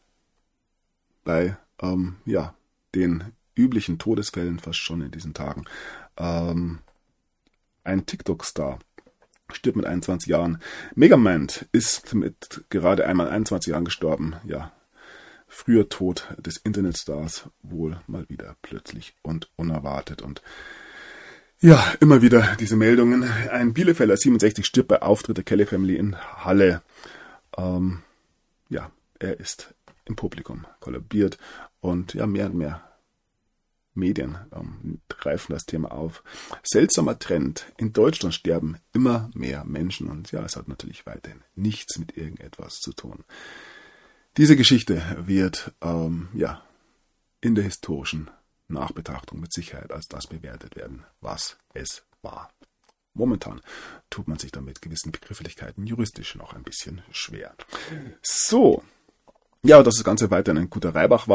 bei ähm, ja, den üblichen Todesfällen fast schon in diesen Tagen. Ähm, ein TikTok-Star stirbt mit einundzwanzig Jahren. Megaman ist mit gerade einmal einundzwanzig Jahren gestorben. Ja, früher Tod des Internetstars wohl mal wieder plötzlich und unerwartet. Und ja, immer wieder diese Meldungen. Ein Bielefelder siebenundsechzig stirbt bei Auftritt der Kelly Family in Halle. Ähm, ja, er ist im Publikum kollabiert und ja, mehr und mehr Medien ähm, greifen das Thema auf. Seltsamer Trend. In Deutschland sterben immer mehr Menschen und ja, es hat natürlich weiterhin nichts mit irgendetwas zu tun. Diese Geschichte wird ähm, ja in der historischen Nachbetrachtung mit Sicherheit als das bewertet werden, was es war. Momentan tut man sich damit gewissen Begrifflichkeiten juristisch noch ein bisschen schwer. So, ja, dass das Ganze weiterhin ein guter Reibach war,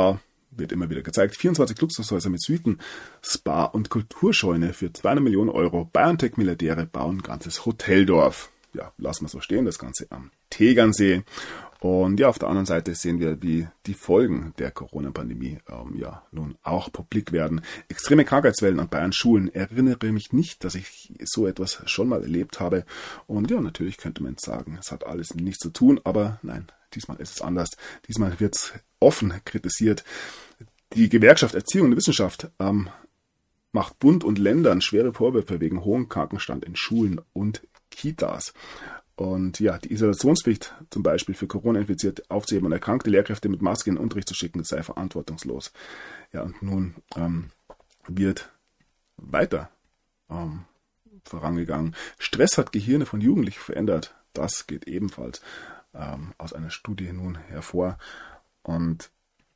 wird immer wieder gezeigt. vierundzwanzig Luxushäuser mit Suiten, Spa und Kulturscheune für zweihundert Millionen Euro. BioNTech-Milliardäre bauen ganzes Hoteldorf. Ja, lassen wir so stehen, das Ganze am Tegernsee. Und ja, auf der anderen Seite sehen wir, wie die Folgen der Corona-Pandemie ähm, ja nun auch publik werden. Extreme Krankheitswellen an Bayerns Schulen. Erinnere mich nicht, dass ich so etwas schon mal erlebt habe. Und ja, natürlich könnte man sagen, es hat alles nichts zu tun, aber nein, diesmal ist es anders. Diesmal wird es offen kritisiert. Die Gewerkschaft Erziehung und Wissenschaft ähm, macht Bund und Ländern schwere Vorwürfe wegen hohem Krankenstand in Schulen und Kitas. Und ja, die Isolationspflicht zum Beispiel für Corona-Infizierte aufzuheben und erkrankte Lehrkräfte mit Maske in den Unterricht zu schicken, sei verantwortungslos. Ja, und nun ähm, wird weiter ähm, vorangegangen. Stress hat Gehirne von Jugendlichen verändert. Das geht ebenfalls ähm, aus einer Studie nun hervor. Und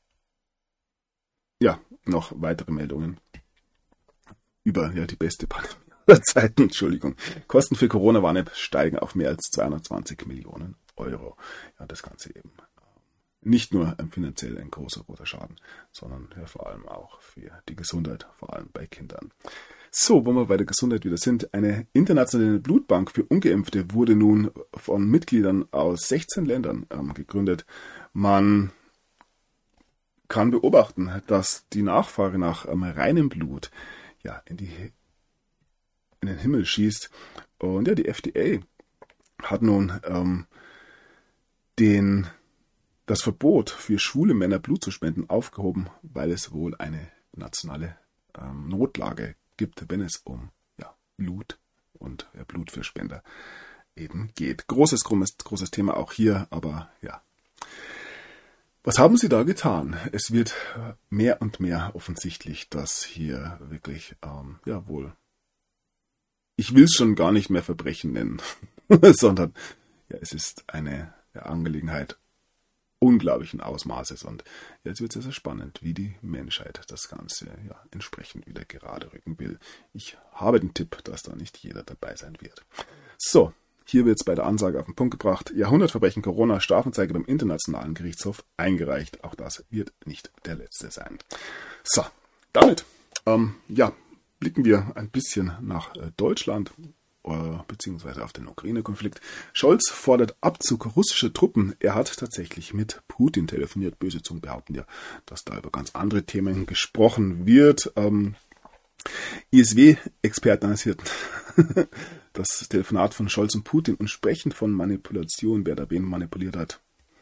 ja, noch weitere Meldungen über ja, die beste Pandemie aller Zeiten, Entschuldigung. Kosten für Corona-Warn-App steigen auf mehr als zweihundertzwanzig Millionen Euro. Ja, das Ganze eben nicht nur finanziell ein großer, großer Schaden, sondern ja, vor allem auch für die Gesundheit, vor allem bei Kindern. So, wo wir bei der Gesundheit wieder sind, eine internationale Blutbank für Ungeimpfte wurde nun von Mitgliedern aus sechzehn Ländern ähm, gegründet. Man kann beobachten, dass die Nachfrage nach ähm, reinem Blut ja in die in den Himmel schießt. Und ja, die F D A hat nun ähm, den, das Verbot für schwule Männer Blut zu spenden aufgehoben, weil es wohl eine nationale ähm, Notlage gibt, wenn es um ja, Blut und ja, Blut für Spender eben geht. Großes, großes, großes Thema auch hier, aber ja. Was haben sie da getan? Es wird mehr und mehr offensichtlich, dass hier wirklich, ähm, ja wohl, ich will es schon gar nicht mehr Verbrechen nennen, sondern ja, es ist eine ja, Angelegenheit unglaublichen Ausmaßes und jetzt wird es sehr, sehr spannend, wie die Menschheit das Ganze ja, entsprechend wieder gerade rücken will. Ich habe den Tipp, dass da nicht jeder dabei sein wird. So, hier wird es bei der Ansage auf den Punkt gebracht. Jahrhundertverbrechen Corona, Strafanzeige beim Internationalen Gerichtshof eingereicht. Auch das wird nicht der letzte sein. So, damit, ähm, ja, blicken wir ein bisschen nach äh, Deutschland, äh, beziehungsweise auf den Ukraine-Konflikt. Scholz fordert Abzug russischer Truppen. Er hat tatsächlich mit Putin telefoniert. Böse Zungen behaupten ja, dass da über ganz andere Themen gesprochen wird. Ähm, I S W-Experten analysierten das Telefonat von Scholz und Putin und sprechen von Manipulation, wer da wen manipuliert hat.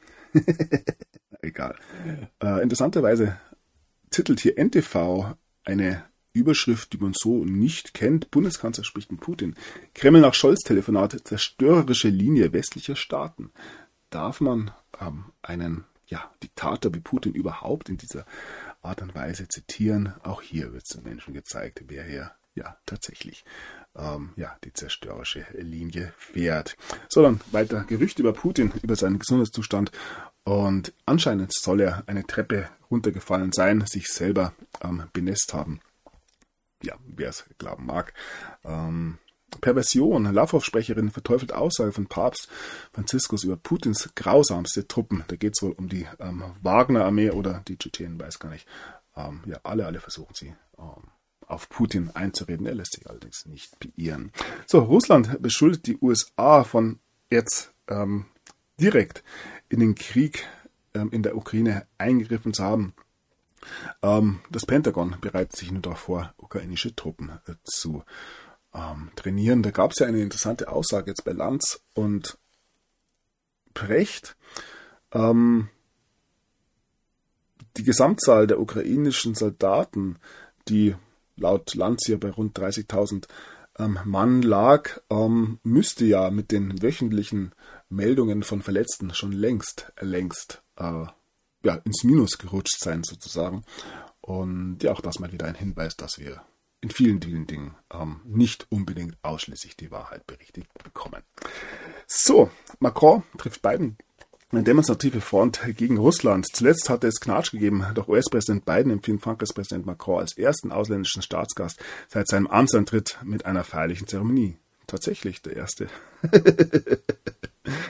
Egal. Äh, interessanterweise titelt hier N T V eine Überschrift, die man so nicht kennt. Bundeskanzler spricht mit Putin. Kreml nach Scholz-Telefonat, zerstörerische Linie westlicher Staaten. Darf man ähm, einen ja, Diktator wie Putin überhaupt in dieser Art und Weise zitieren? Auch hier wird es den Menschen gezeigt, wer hier ja tatsächlich ähm, ja, die zerstörerische Linie fährt. So, dann weiter Gerüchte über Putin, über seinen Gesundheitszustand. Und anscheinend soll er eine Treppe runtergefallen sein, sich selber ähm, benässt haben. Ja, wer es glauben mag. Ähm, Perversion. Lavrov-Sprecherin verteufelt Aussage von Papst Franziskus über Putins grausamste Truppen. Da geht es wohl um die ähm, Wagner-Armee oder die Tschetschenen, weiß gar nicht. Ähm, ja, alle, alle versuchen sie ähm, auf Putin einzureden. Er lässt sich allerdings nicht beirren. So, Russland beschuldigt die U S A von jetzt ähm, direkt in den Krieg ähm, in der Ukraine eingegriffen zu haben. Ähm, das Pentagon bereitet sich nun darauf vor, ukrainische Truppen äh, zu ähm, trainieren. Da gab es ja eine interessante Aussage jetzt bei Lanz und Precht. Ähm, die Gesamtzahl der ukrainischen Soldaten, die laut Lanz ja bei rund dreißigtausend ähm, Mann lag, ähm, müsste ja mit den wöchentlichen Meldungen von Verletzten schon längst, längst äh, ja, ins Minus gerutscht sein sozusagen. Und ja, auch das mal wieder ein Hinweis, dass wir in vielen, vielen Dingen ähm, nicht unbedingt ausschließlich die Wahrheit berichtigt bekommen. So, Macron trifft Biden. Eine demonstrative Front gegen Russland. Zuletzt hatte es Knatsch gegeben, doch U S-Präsident Biden empfiehlt Frankreichs Präsident Macron als ersten ausländischen Staatsgast seit seinem Amtsantritt mit einer feierlichen Zeremonie. Tatsächlich der erste.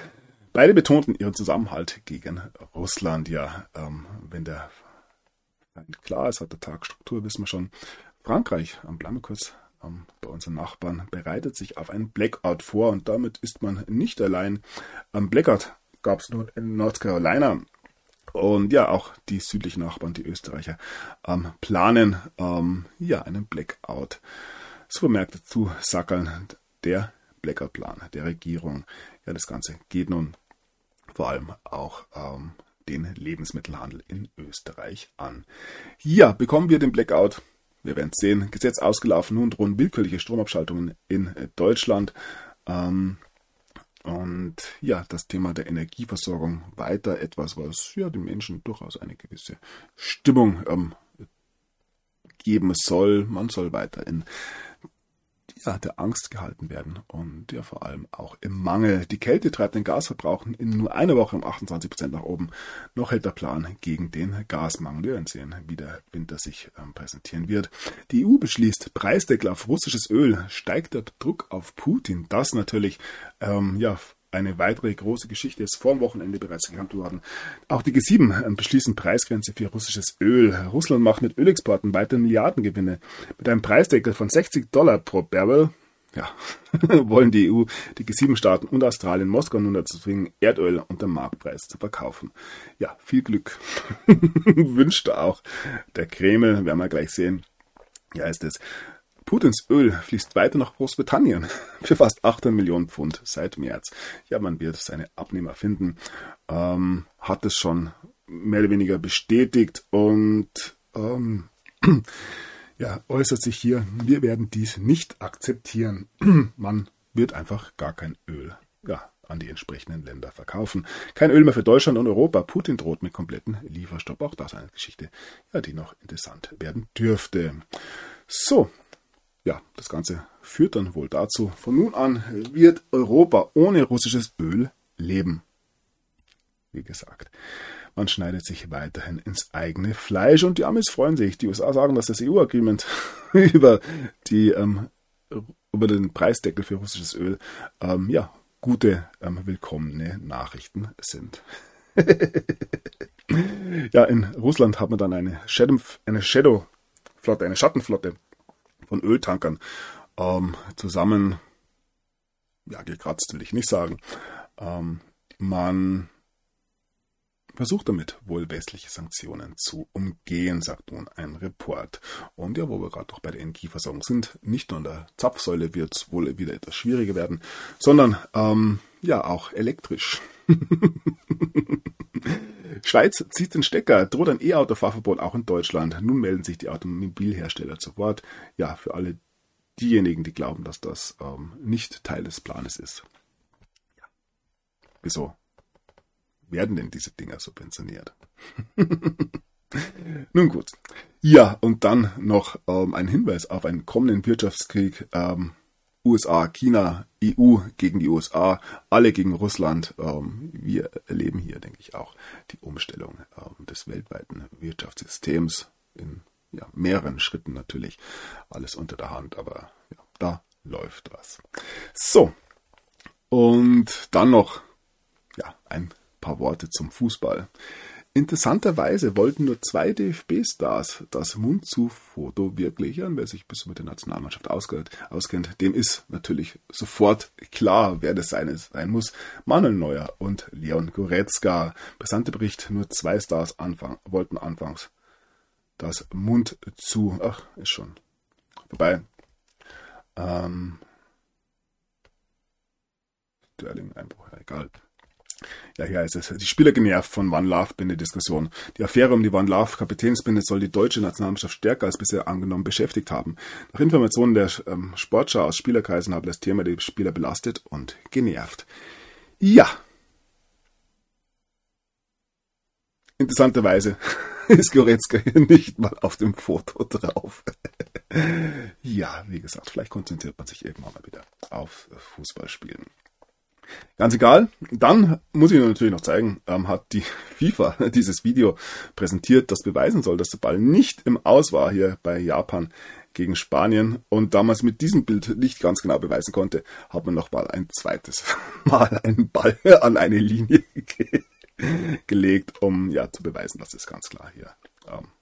Beide betonten ihren Zusammenhalt gegen Russland. Ja, ähm, wenn der Klar, es hat der Tagstruktur, wissen wir schon. Frankreich, ähm, bleiben wir kurz ähm, bei unseren Nachbarn, bereitet sich auf einen Blackout vor und damit ist man nicht allein. Ähm, Blackout gab es nur in North Carolina. Und ja, auch die südlichen Nachbarn, die Österreicher, ähm, planen ähm, ja einen Blackout. Supermärkte zu sackeln, der Blackout-Plan der Regierung. Ja, das Ganze geht nun vor allem auch ähm, den Lebensmittelhandel in Österreich an. Ja, bekommen wir den Blackout? Wir werden es sehen. Gesetz ausgelaufen, nun drohen willkürliche Stromabschaltungen in Deutschland. Ähm, Und ja, das Thema der Energieversorgung weiter etwas, was ja den Menschen durchaus eine gewisse Stimmung ähm, geben soll. Man soll weiter in ja, der Angst gehalten werden und ja vor allem auch im Mangel. Die Kälte treibt den Gasverbrauch in nur einer Woche um achtundzwanzig Prozent nach oben. Noch hält der Plan gegen den Gasmangel. Wir werden sehen, wie der Winter sich ähm, präsentieren wird. Die E U beschließt Preisdeckel auf russisches Öl. Steigt der Druck auf Putin? Das natürlich ähm, ja eine weitere große Geschichte ist vor dem Wochenende bereits bekannt worden. Auch die G sieben beschließen Preisgrenze für russisches Öl. Russland macht mit Ölexporten weitere Milliardengewinne. Mit einem Preisdeckel von sechzig Dollar pro Barrel ja, wollen die E U, die G sieben Staaten und Australien Moskau nun dazu zwingen, Erdöl unter Marktpreis zu verkaufen. Ja, viel Glück wünscht auch der Kreml, werden wir gleich sehen. Ja, ist es. Putins Öl fließt weiter nach Großbritannien für fast achthundert Millionen Pfund seit März. Ja, man wird seine Abnehmer finden. Ähm, hat es schon mehr oder weniger bestätigt und ähm, ja, äußert sich hier, wir werden dies nicht akzeptieren. Man wird einfach gar kein Öl ja, an die entsprechenden Länder verkaufen. Kein Öl mehr für Deutschland und Europa. Putin droht mit kompletten Lieferstopp. Auch das eine Geschichte, ja, die noch interessant werden dürfte. So. Ja, das Ganze führt dann wohl dazu, von nun an wird Europa ohne russisches Öl leben. Wie gesagt, man schneidet sich weiterhin ins eigene Fleisch und die Amis freuen sich. Die U S A sagen, dass das E U-Agreement über, die, ähm, über den Preisdeckel für russisches Öl ähm, ja, gute, ähm, willkommene Nachrichten sind. Ja, in Russland hat man dann eine Shadow, eine Shadow-Flotte, eine Schattenflotte von Öltankern ähm, zusammen, ja, gekratzt will ich nicht sagen. Ähm, man versucht damit wohl westliche Sanktionen zu umgehen, sagt nun ein Report. Und ja, wo wir gerade doch bei der Energieversorgung sind, nicht nur an der Zapfsäule wird es wohl wieder etwas schwieriger werden, sondern ähm, ja auch elektrisch. Schweiz zieht den Stecker, droht ein E-Auto-Fahrverbot auch in Deutschland. Nun melden sich die Automobilhersteller zu Wort. Ja, für alle diejenigen, die glauben, dass das ähm, nicht Teil des Planes ist. Ja. Wieso werden denn diese Dinger subventioniert? Nun gut. Ja, und dann noch ähm, ein Hinweis auf einen kommenden Wirtschaftskrieg. Ähm, U S A, China, E U gegen die U S A, alle gegen Russland. Ähm, wir erleben hier, denke ich, auch die Umstellung ähm, des weltweiten Wirtschaftssystems in ja, mehreren Schritten natürlich. Alles unter der Hand, aber ja, da läuft was. So, und dann noch ja, ein paar Worte zum Fußball. Interessanterweise wollten nur zwei D F B-Stars das Mund-zu-Foto wirklich. Und wer sich bis mit der Nationalmannschaft auskennt, dem ist natürlich sofort klar, wer das sein, sein muss. Manuel Neuer und Leon Goretzka. Brisanter Bericht, nur zwei Stars anfang, wollten anfangs das Mund-zu... Ach, ist schon vorbei. Ähm, Sterling-Einbruch, ja, egal. Ja, hier heißt es, die Spieler genervt von One Love-Binde-Diskussion. Die Affäre um die One Love-Kapitänsbinde soll die deutsche Nationalmannschaft stärker als bisher angenommen beschäftigt haben. Nach Informationen der ähm, Sportschau aus Spielerkreisen habe das Thema die Spieler belastet und genervt. Ja. Interessanterweise ist Goretzka hier nicht mal auf dem Foto drauf. Ja, wie gesagt, vielleicht konzentriert man sich irgendwann mal wieder auf Fußballspielen. Ganz egal. Dann muss ich natürlich noch zeigen, ähm, hat die FIFA dieses Video präsentiert, das beweisen soll, dass der Ball nicht im Aus war hier bei Japan gegen Spanien und damals mit diesem Bild nicht ganz genau beweisen konnte, hat man noch mal ein zweites Mal einen Ball an eine Linie ge gelegt, um ja zu beweisen, dass es ganz klar hier ähm,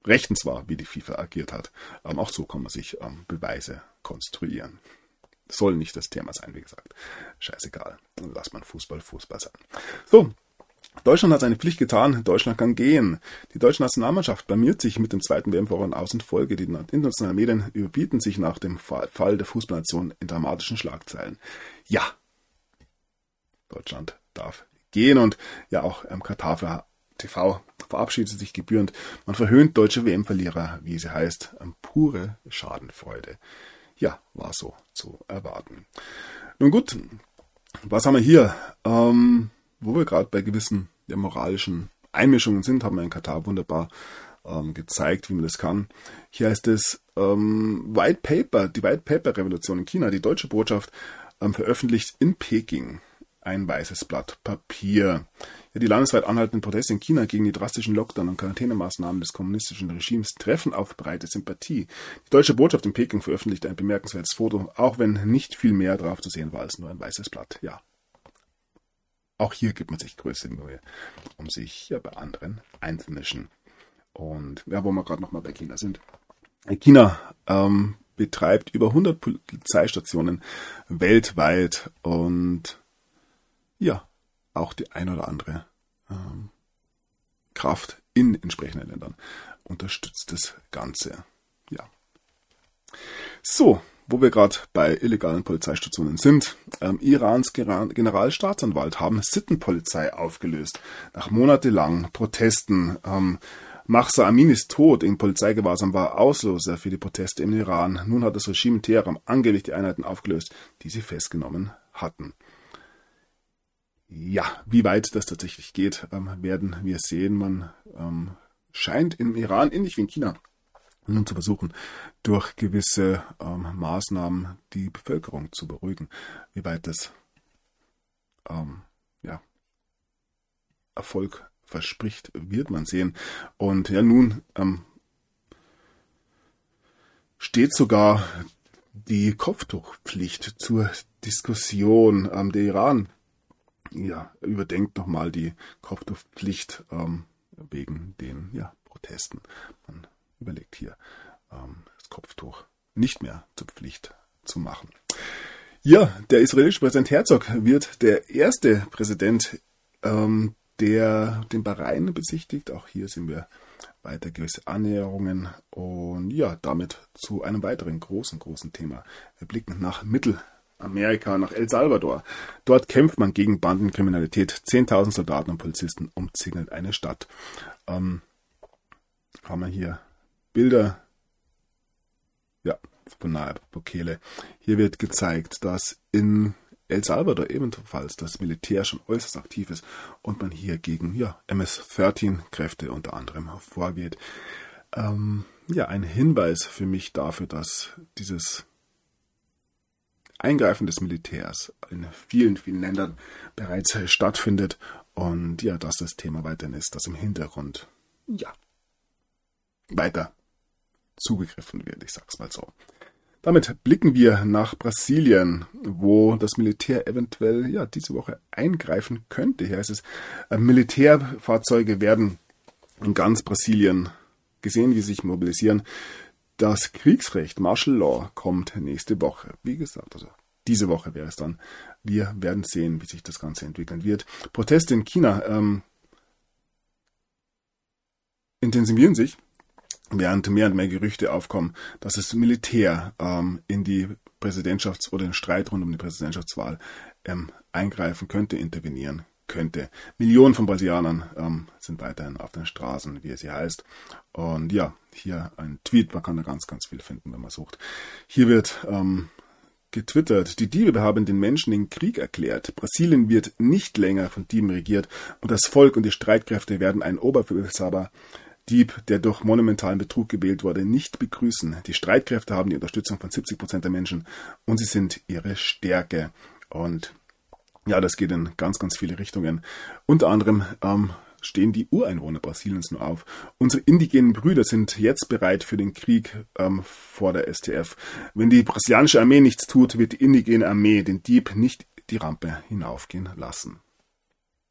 rechtens war, wie die FIFA agiert hat. Ähm, auch so kann man sich ähm, Beweise konstruieren. Soll nicht das Thema sein, wie gesagt. Scheißegal. Lass man Fußball Fußball sein. So, Deutschland hat seine Pflicht getan. Deutschland kann gehen. Die deutsche Nationalmannschaft blamiert sich mit dem zweiten W M-Vorrang aus in Folge. Die internationalen Medien überbieten sich nach dem Fall der Fußballnation in dramatischen Schlagzeilen. Ja, Deutschland darf gehen und ja auch ähm, Katar für T V verabschiedet sich gebührend. Man verhöhnt deutsche W M-Verlierer, wie sie heißt. Ähm, pure Schadenfreude. Ja, war so zu erwarten. Nun gut, was haben wir hier? Ähm, wo wir gerade bei gewissen ja, moralischen Einmischungen sind, haben wir in Katar wunderbar ähm, gezeigt, wie man das kann. Hier heißt es ähm, White Paper, die White Paper Revolution in China. Die deutsche Botschaft ähm, veröffentlicht in Peking ein weißes Blatt Papier. Ja, die landesweit anhaltenden Proteste in China gegen die drastischen Lockdown- und Quarantänemaßnahmen des kommunistischen Regimes treffen auf breite Sympathie. Die deutsche Botschaft in Peking veröffentlichte ein bemerkenswertes Foto, auch wenn nicht viel mehr drauf zu sehen war als nur ein weißes Blatt. Ja, auch hier gibt man sich größte Mühe, um sich ja bei anderen einzumischen. Und ja, wo wir gerade nochmal bei China sind. China ähm, betreibt über hundert Polizeistationen weltweit und ja, auch die ein oder andere ähm, Kraft in entsprechenden Ländern unterstützt das Ganze. Ja. So, wo wir gerade bei illegalen Polizeistationen sind. Ähm, Irans Generalstaatsanwalt haben Sittenpolizei aufgelöst. Nach monatelangen Protesten. Ähm, Mahsa Aminis Tod in Polizeigewahrsam war Auslöser für die Proteste im Iran. Nun hat das Regime in Teheran angeblich die Einheiten aufgelöst, die sie festgenommen hatten. Ja, wie weit das tatsächlich geht, ähm, werden wir sehen. Man ähm, scheint im Iran, ähnlich wie in China, nun zu versuchen, durch gewisse ähm, Maßnahmen die Bevölkerung zu beruhigen. Wie weit das ähm, ja, Erfolg verspricht, wird man sehen. Und ja, nun ähm, steht sogar die Kopftuchpflicht zur Diskussion. Ähm, der Iran ja, überdenkt nochmal die Kopftuchpflicht ähm, wegen den ja, Protesten. Man überlegt hier, ähm, das Kopftuch nicht mehr zur Pflicht zu machen. Ja, der israelische Präsident Herzog wird der erste Präsident, ähm, der den Bahrain besichtigt. Auch hier sehen wir weiter gewisse Annäherungen und ja, damit zu einem weiteren großen, großen Thema. Wir blicken nach Mittelamerika, nach El Salvador. Dort kämpft man gegen Bandenkriminalität. zehntausend Soldaten und Polizisten umzingeln eine Stadt. Ähm, haben wir hier Bilder, ja, von Nayib Bukele. Hier wird gezeigt, dass in El Salvador ebenfalls das Militär schon äußerst aktiv ist und man hier gegen ja, M S dreizehn Kräfte unter anderem vorgeht. Ähm, ja, ein Hinweis für mich dafür, dass dieses Eingreifen des Militärs in vielen, vielen Ländern bereits stattfindet und ja, dass das Thema weiterhin ist, dass im Hintergrund ja weiter zugegriffen wird, ich sag's mal so. Damit blicken wir nach Brasilien, wo das Militär eventuell ja diese Woche eingreifen könnte. Hier heißt es, Militärfahrzeuge werden in ganz Brasilien gesehen, wie sie sich mobilisieren. Das Kriegsrecht, Martial Law, kommt nächste Woche. Wie gesagt, also diese Woche wäre es dann. Wir werden sehen, wie sich das Ganze entwickeln wird. Proteste in China ähm, intensivieren sich, während mehr und mehr Gerüchte aufkommen, dass das Militär ähm, in die Präsidentschafts- oder den Streit rund um die Präsidentschaftswahl ähm, eingreifen könnte, intervenieren könnte. Millionen von Brasilianern ähm, sind weiterhin auf den Straßen, wie es hier heißt. Und ja, hier ein Tweet, man kann da ganz, ganz viel finden, wenn man sucht. Hier wird ähm, getwittert, die Diebe haben den Menschen den Krieg erklärt. Brasilien wird nicht länger von Dieben regiert und das Volk und die Streitkräfte werden einen Oberbefehlshaber Dieb, der durch monumentalen Betrug gewählt wurde, nicht begrüßen. Die Streitkräfte haben die Unterstützung von siebzig Prozent der Menschen und sie sind ihre Stärke. Und ja, das geht in ganz, ganz viele Richtungen. Unter anderem ähm, stehen die Ureinwohner Brasiliens nur auf. Unsere indigenen Brüder sind jetzt bereit für den Krieg ähm, vor der S T F. Wenn die brasilianische Armee nichts tut, wird die indigene Armee den Dieb nicht die Rampe hinaufgehen lassen.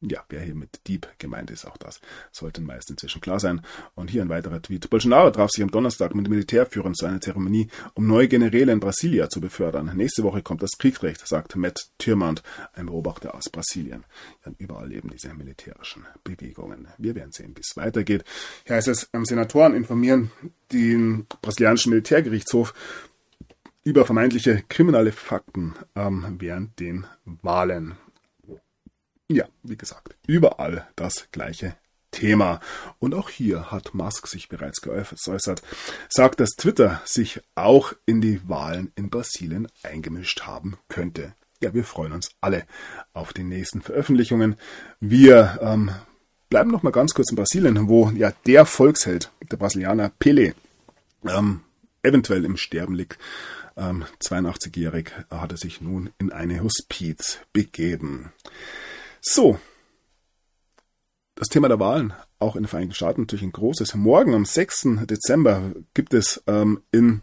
Ja, wer hier mit Dieb gemeint ist, auch das sollte den meisten inzwischen klar sein. Und hier ein weiterer Tweet. Bolsonaro traf sich am Donnerstag mit den Militärführern zu einer Zeremonie, um neue Generäle in Brasilia zu befördern. Nächste Woche kommt das Kriegsrecht, sagt Matt Thurmond, ein Beobachter aus Brasilien. Dann überall eben diese militärischen Bewegungen. Wir werden sehen, wie es weitergeht. Hier heißt es, Senatoren informieren den brasilianischen Militärgerichtshof über vermeintliche kriminelle Fakten ähm, während den Wahlen. Ja, wie gesagt, überall das gleiche Thema. Und auch hier hat Musk sich bereits geäußert, sagt, dass Twitter sich auch in die Wahlen in Brasilien eingemischt haben könnte. Ja, wir freuen uns alle auf die nächsten Veröffentlichungen. Wir ähm, bleiben noch mal ganz kurz in Brasilien, wo ja der Volksheld, der Brasilianer Pelé, ähm, eventuell im Sterben liegt. Ähm, zweiundachtzig-jährig hat er sich nun in eine Hospiz begeben. So, das Thema der Wahlen, auch in den Vereinigten Staaten natürlich ein großes. Morgen am sechsten Dezember gibt es ähm, in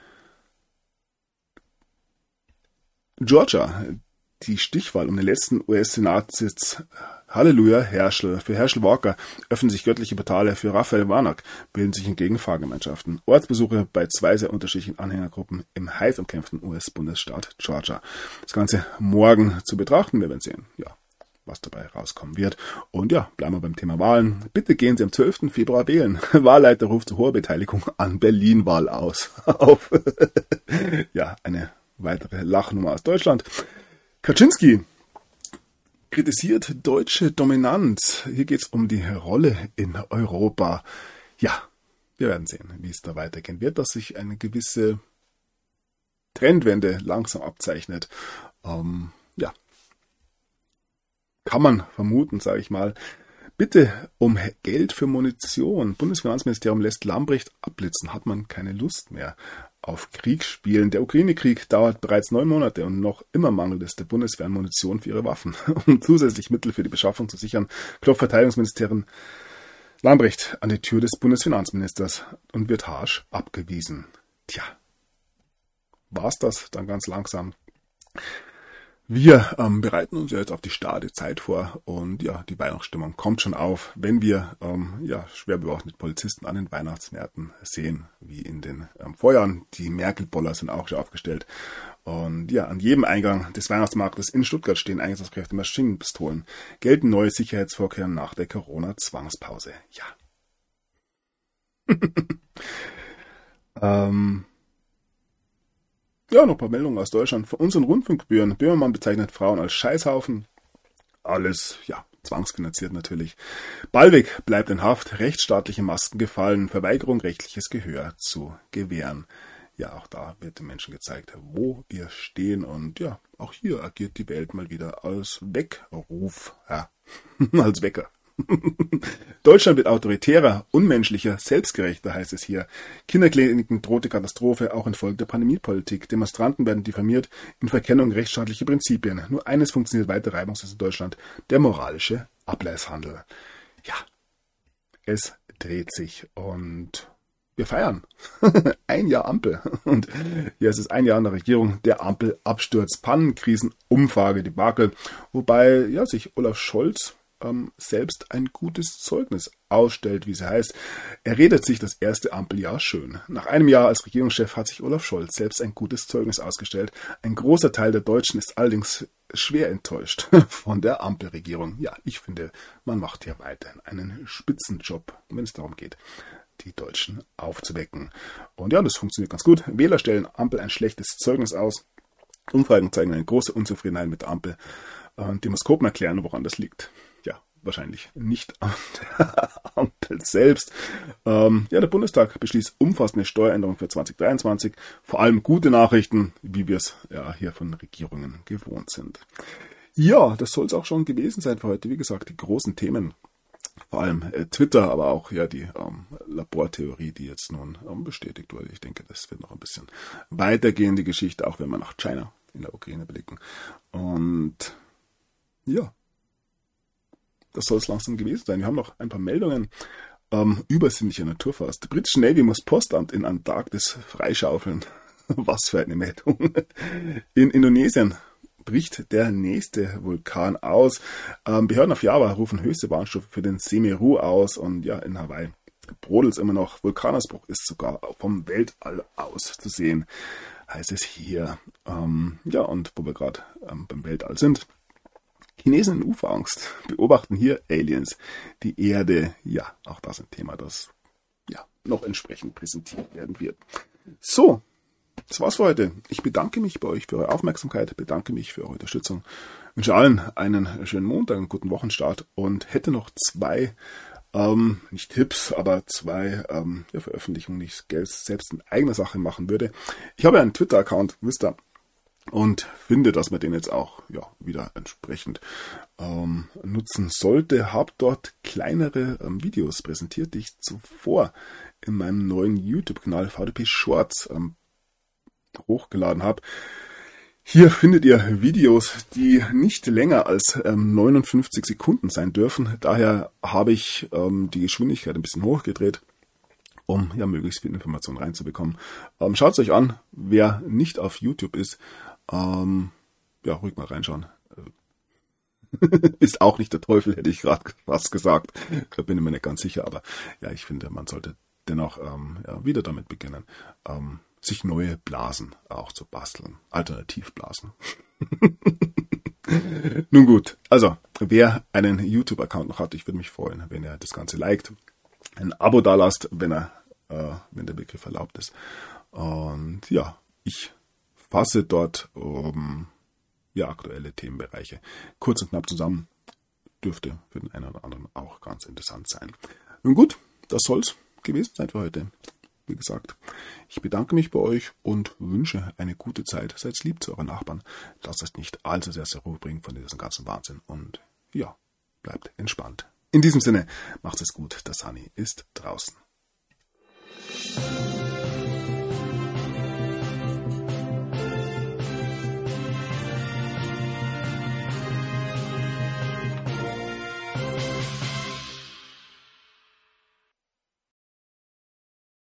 Georgia die Stichwahl um den letzten U S-Senatssitz. Halleluja, Herschel. Für Herschel Walker öffnen sich göttliche Portale, für Raphael Warnock bilden sich hingegen Fahrgemeinschaften. Ortsbesuche bei zwei sehr unterschiedlichen Anhängergruppen im heiß umkämpften U S-Bundesstaat Georgia. Das Ganze morgen zu betrachten, wir werden sehen, ja, was dabei rauskommen wird. Und ja, bleiben wir beim Thema Wahlen. Bitte gehen Sie am zwölften Februar wählen. Wahlleiter ruft zu hoher Beteiligung an Berlin-Wahl aus. Auf. Ja, eine weitere Lachnummer aus Deutschland. Kaczynski kritisiert deutsche Dominanz. Hier geht es um die Rolle in Europa. Ja, wir werden sehen, wie es da weitergehen wird, dass sich eine gewisse Trendwende langsam abzeichnet. Ähm, ja, kann man vermuten, sage ich mal. Bitte um Geld für Munition. Bundesfinanzministerium lässt Lambrecht abblitzen. Hat man keine Lust mehr auf Kriegsspielen. Der Ukraine-Krieg dauert bereits neun Monate und noch immer mangelt es der Bundeswehr an Munition für ihre Waffen. Um zusätzlich Mittel für die Beschaffung zu sichern, klopft Verteidigungsministerin Lambrecht an die Tür des Bundesfinanzministers und wird harsch abgewiesen. Tja, war's das dann ganz langsam? Wir ähm, bereiten uns ja jetzt auf die starke Zeit vor und ja, die Weihnachtsstimmung kommt schon auf, wenn wir ähm, ja schwer bewaffnete Polizisten an den Weihnachtsmärkten sehen, wie in den ähm, Vorjahren. Die Merkel-Boller sind auch schon aufgestellt. Und ja, an jedem Eingang des Weihnachtsmarktes in Stuttgart stehen Einsatzkräfte Maschinenpistolen. Gelten neue Sicherheitsvorkehrungen nach der Corona-Zwangspause. Ja. ähm... Ja, noch ein paar Meldungen aus Deutschland. Von unseren Rundfunkgebühren. Böhmermann bezeichnet Frauen als Scheißhaufen. Alles, ja, zwangsfinanziert natürlich. Ballweg bleibt in Haft. Rechtsstaatliche Masken gefallen. Verweigerung rechtliches Gehör zu gewähren. Ja, auch da wird den Menschen gezeigt, wo wir stehen. Und ja, auch hier agiert die Welt mal wieder als Weckruf. Ja, als Wecker. Deutschland wird autoritärer, unmenschlicher, selbstgerechter, heißt es hier. Kinderkliniken drohte Katastrophe, auch infolge der Pandemiepolitik. Demonstranten werden diffamiert in Verkennung rechtsstaatlicher Prinzipien. Nur eines funktioniert weiter reibungslos in Deutschland, der moralische Ablasshandel. Ja, es dreht sich und wir feiern. Ein Jahr Ampel. Und ja, es ist ein Jahr in der Regierung, der Ampelabsturz, Pannenkrisen, Umfrage, Debakel. Wobei ja sich Olaf Scholz Ähm, selbst ein gutes Zeugnis ausstellt, wie es heißt. Er redet sich das erste Ampeljahr schön. Nach einem Jahr als Regierungschef hat sich Olaf Scholz selbst ein gutes Zeugnis ausgestellt. Ein großer Teil der Deutschen ist allerdings schwer enttäuscht von der Ampelregierung. Ja, ich finde, man macht hier weiterhin einen Spitzenjob, wenn es darum geht, die Deutschen aufzuwecken. Und ja, das funktioniert ganz gut. Wähler stellen Ampel ein schlechtes Zeugnis aus. Umfragen zeigen eine große Unzufriedenheit mit der Ampel. Und Demoskopen erklären, woran das liegt. Ja, wahrscheinlich nicht an der Ampel selbst. Ähm, ja, der Bundestag beschließt umfassende Steueränderungen für zwanzig dreiundzwanzig. Vor allem gute Nachrichten, wie wir es ja hier von Regierungen gewohnt sind. Ja, das soll es auch schon gewesen sein für heute. Wie gesagt, die großen Themen. Vor allem äh, Twitter, aber auch ja die ähm, Labortheorie, die jetzt nun ähm, bestätigt wurde. Ich denke, das wird noch ein bisschen weitergehen, die Geschichte, auch wenn wir nach China in der Ukraine blicken. Und ja, das soll es langsam gewesen sein. Wir haben noch ein paar Meldungen. Ähm, übersinnliche Naturfahrt. Die britische Navy muss Postamt in Antarktis freischaufeln. Was für eine Meldung. In Indonesien bricht der nächste Vulkan aus. Ähm, Behörden auf Java rufen höchste Warnstufe für den Semeru aus und ja, in Hawaii brodelt es immer noch. Vulkanausbruch ist sogar vom Weltall aus zu sehen, heißt es hier. Ähm, ja, und wo wir gerade ähm, beim Weltall sind, Chinesen in U F O-Angst beobachten hier Aliens, die Erde. Ja, auch das ein Thema, das ja noch entsprechend präsentiert werden wird. So, das war's für heute. Ich bedanke mich bei euch für eure Aufmerksamkeit, bedanke mich für eure Unterstützung, wünsche allen einen schönen Montag, einen guten Wochenstart und hätte noch zwei, ähm, nicht Tipps, aber zwei ähm, ja, Veröffentlichungen, die ich selbst in eigener Sache machen würde. Ich habe einen Twitter-Account, wisst ihr, und finde, dass man den jetzt auch ja wieder entsprechend ähm, nutzen sollte. Habe dort kleinere ähm, Videos präsentiert, die ich zuvor in meinem neuen YouTube-Kanal V D P Shorts ähm, hochgeladen habe. Hier findet ihr Videos, die nicht länger als ähm, neunundfünfzig Sekunden sein dürfen. Daher habe ich ähm, die Geschwindigkeit ein bisschen hochgedreht, um ja möglichst viel Informationen reinzubekommen. Ähm, Schaut es euch an, wer nicht auf YouTube ist, ähm, ja, ruhig mal reinschauen. Ist auch nicht der Teufel, hätte ich gerade fast gesagt. Da bin ich mir nicht ganz sicher, aber ja, ich finde, man sollte dennoch ähm, ja, wieder damit beginnen, ähm, sich neue Blasen auch zu basteln. Alternativblasen. Nun gut, also wer einen YouTube-Account noch hat, ich würde mich freuen, wenn er das Ganze liked, ein Abo dalasst, wenn er, äh, wenn der Begriff erlaubt ist. Und ja, ich fasse dort um, ja, aktuelle Themenbereiche kurz und knapp zusammen. Dürfte für den einen oder anderen auch ganz interessant sein. Nun gut, das soll's gewesen sein für heute. Wie gesagt, ich bedanke mich bei euch und wünsche eine gute Zeit. Seid lieb zu euren Nachbarn. Lasst euch nicht allzu sehr zur Ruhe bringen von diesem ganzen Wahnsinn. Und ja, bleibt entspannt. In diesem Sinne, macht es gut. Der Sunny ist draußen.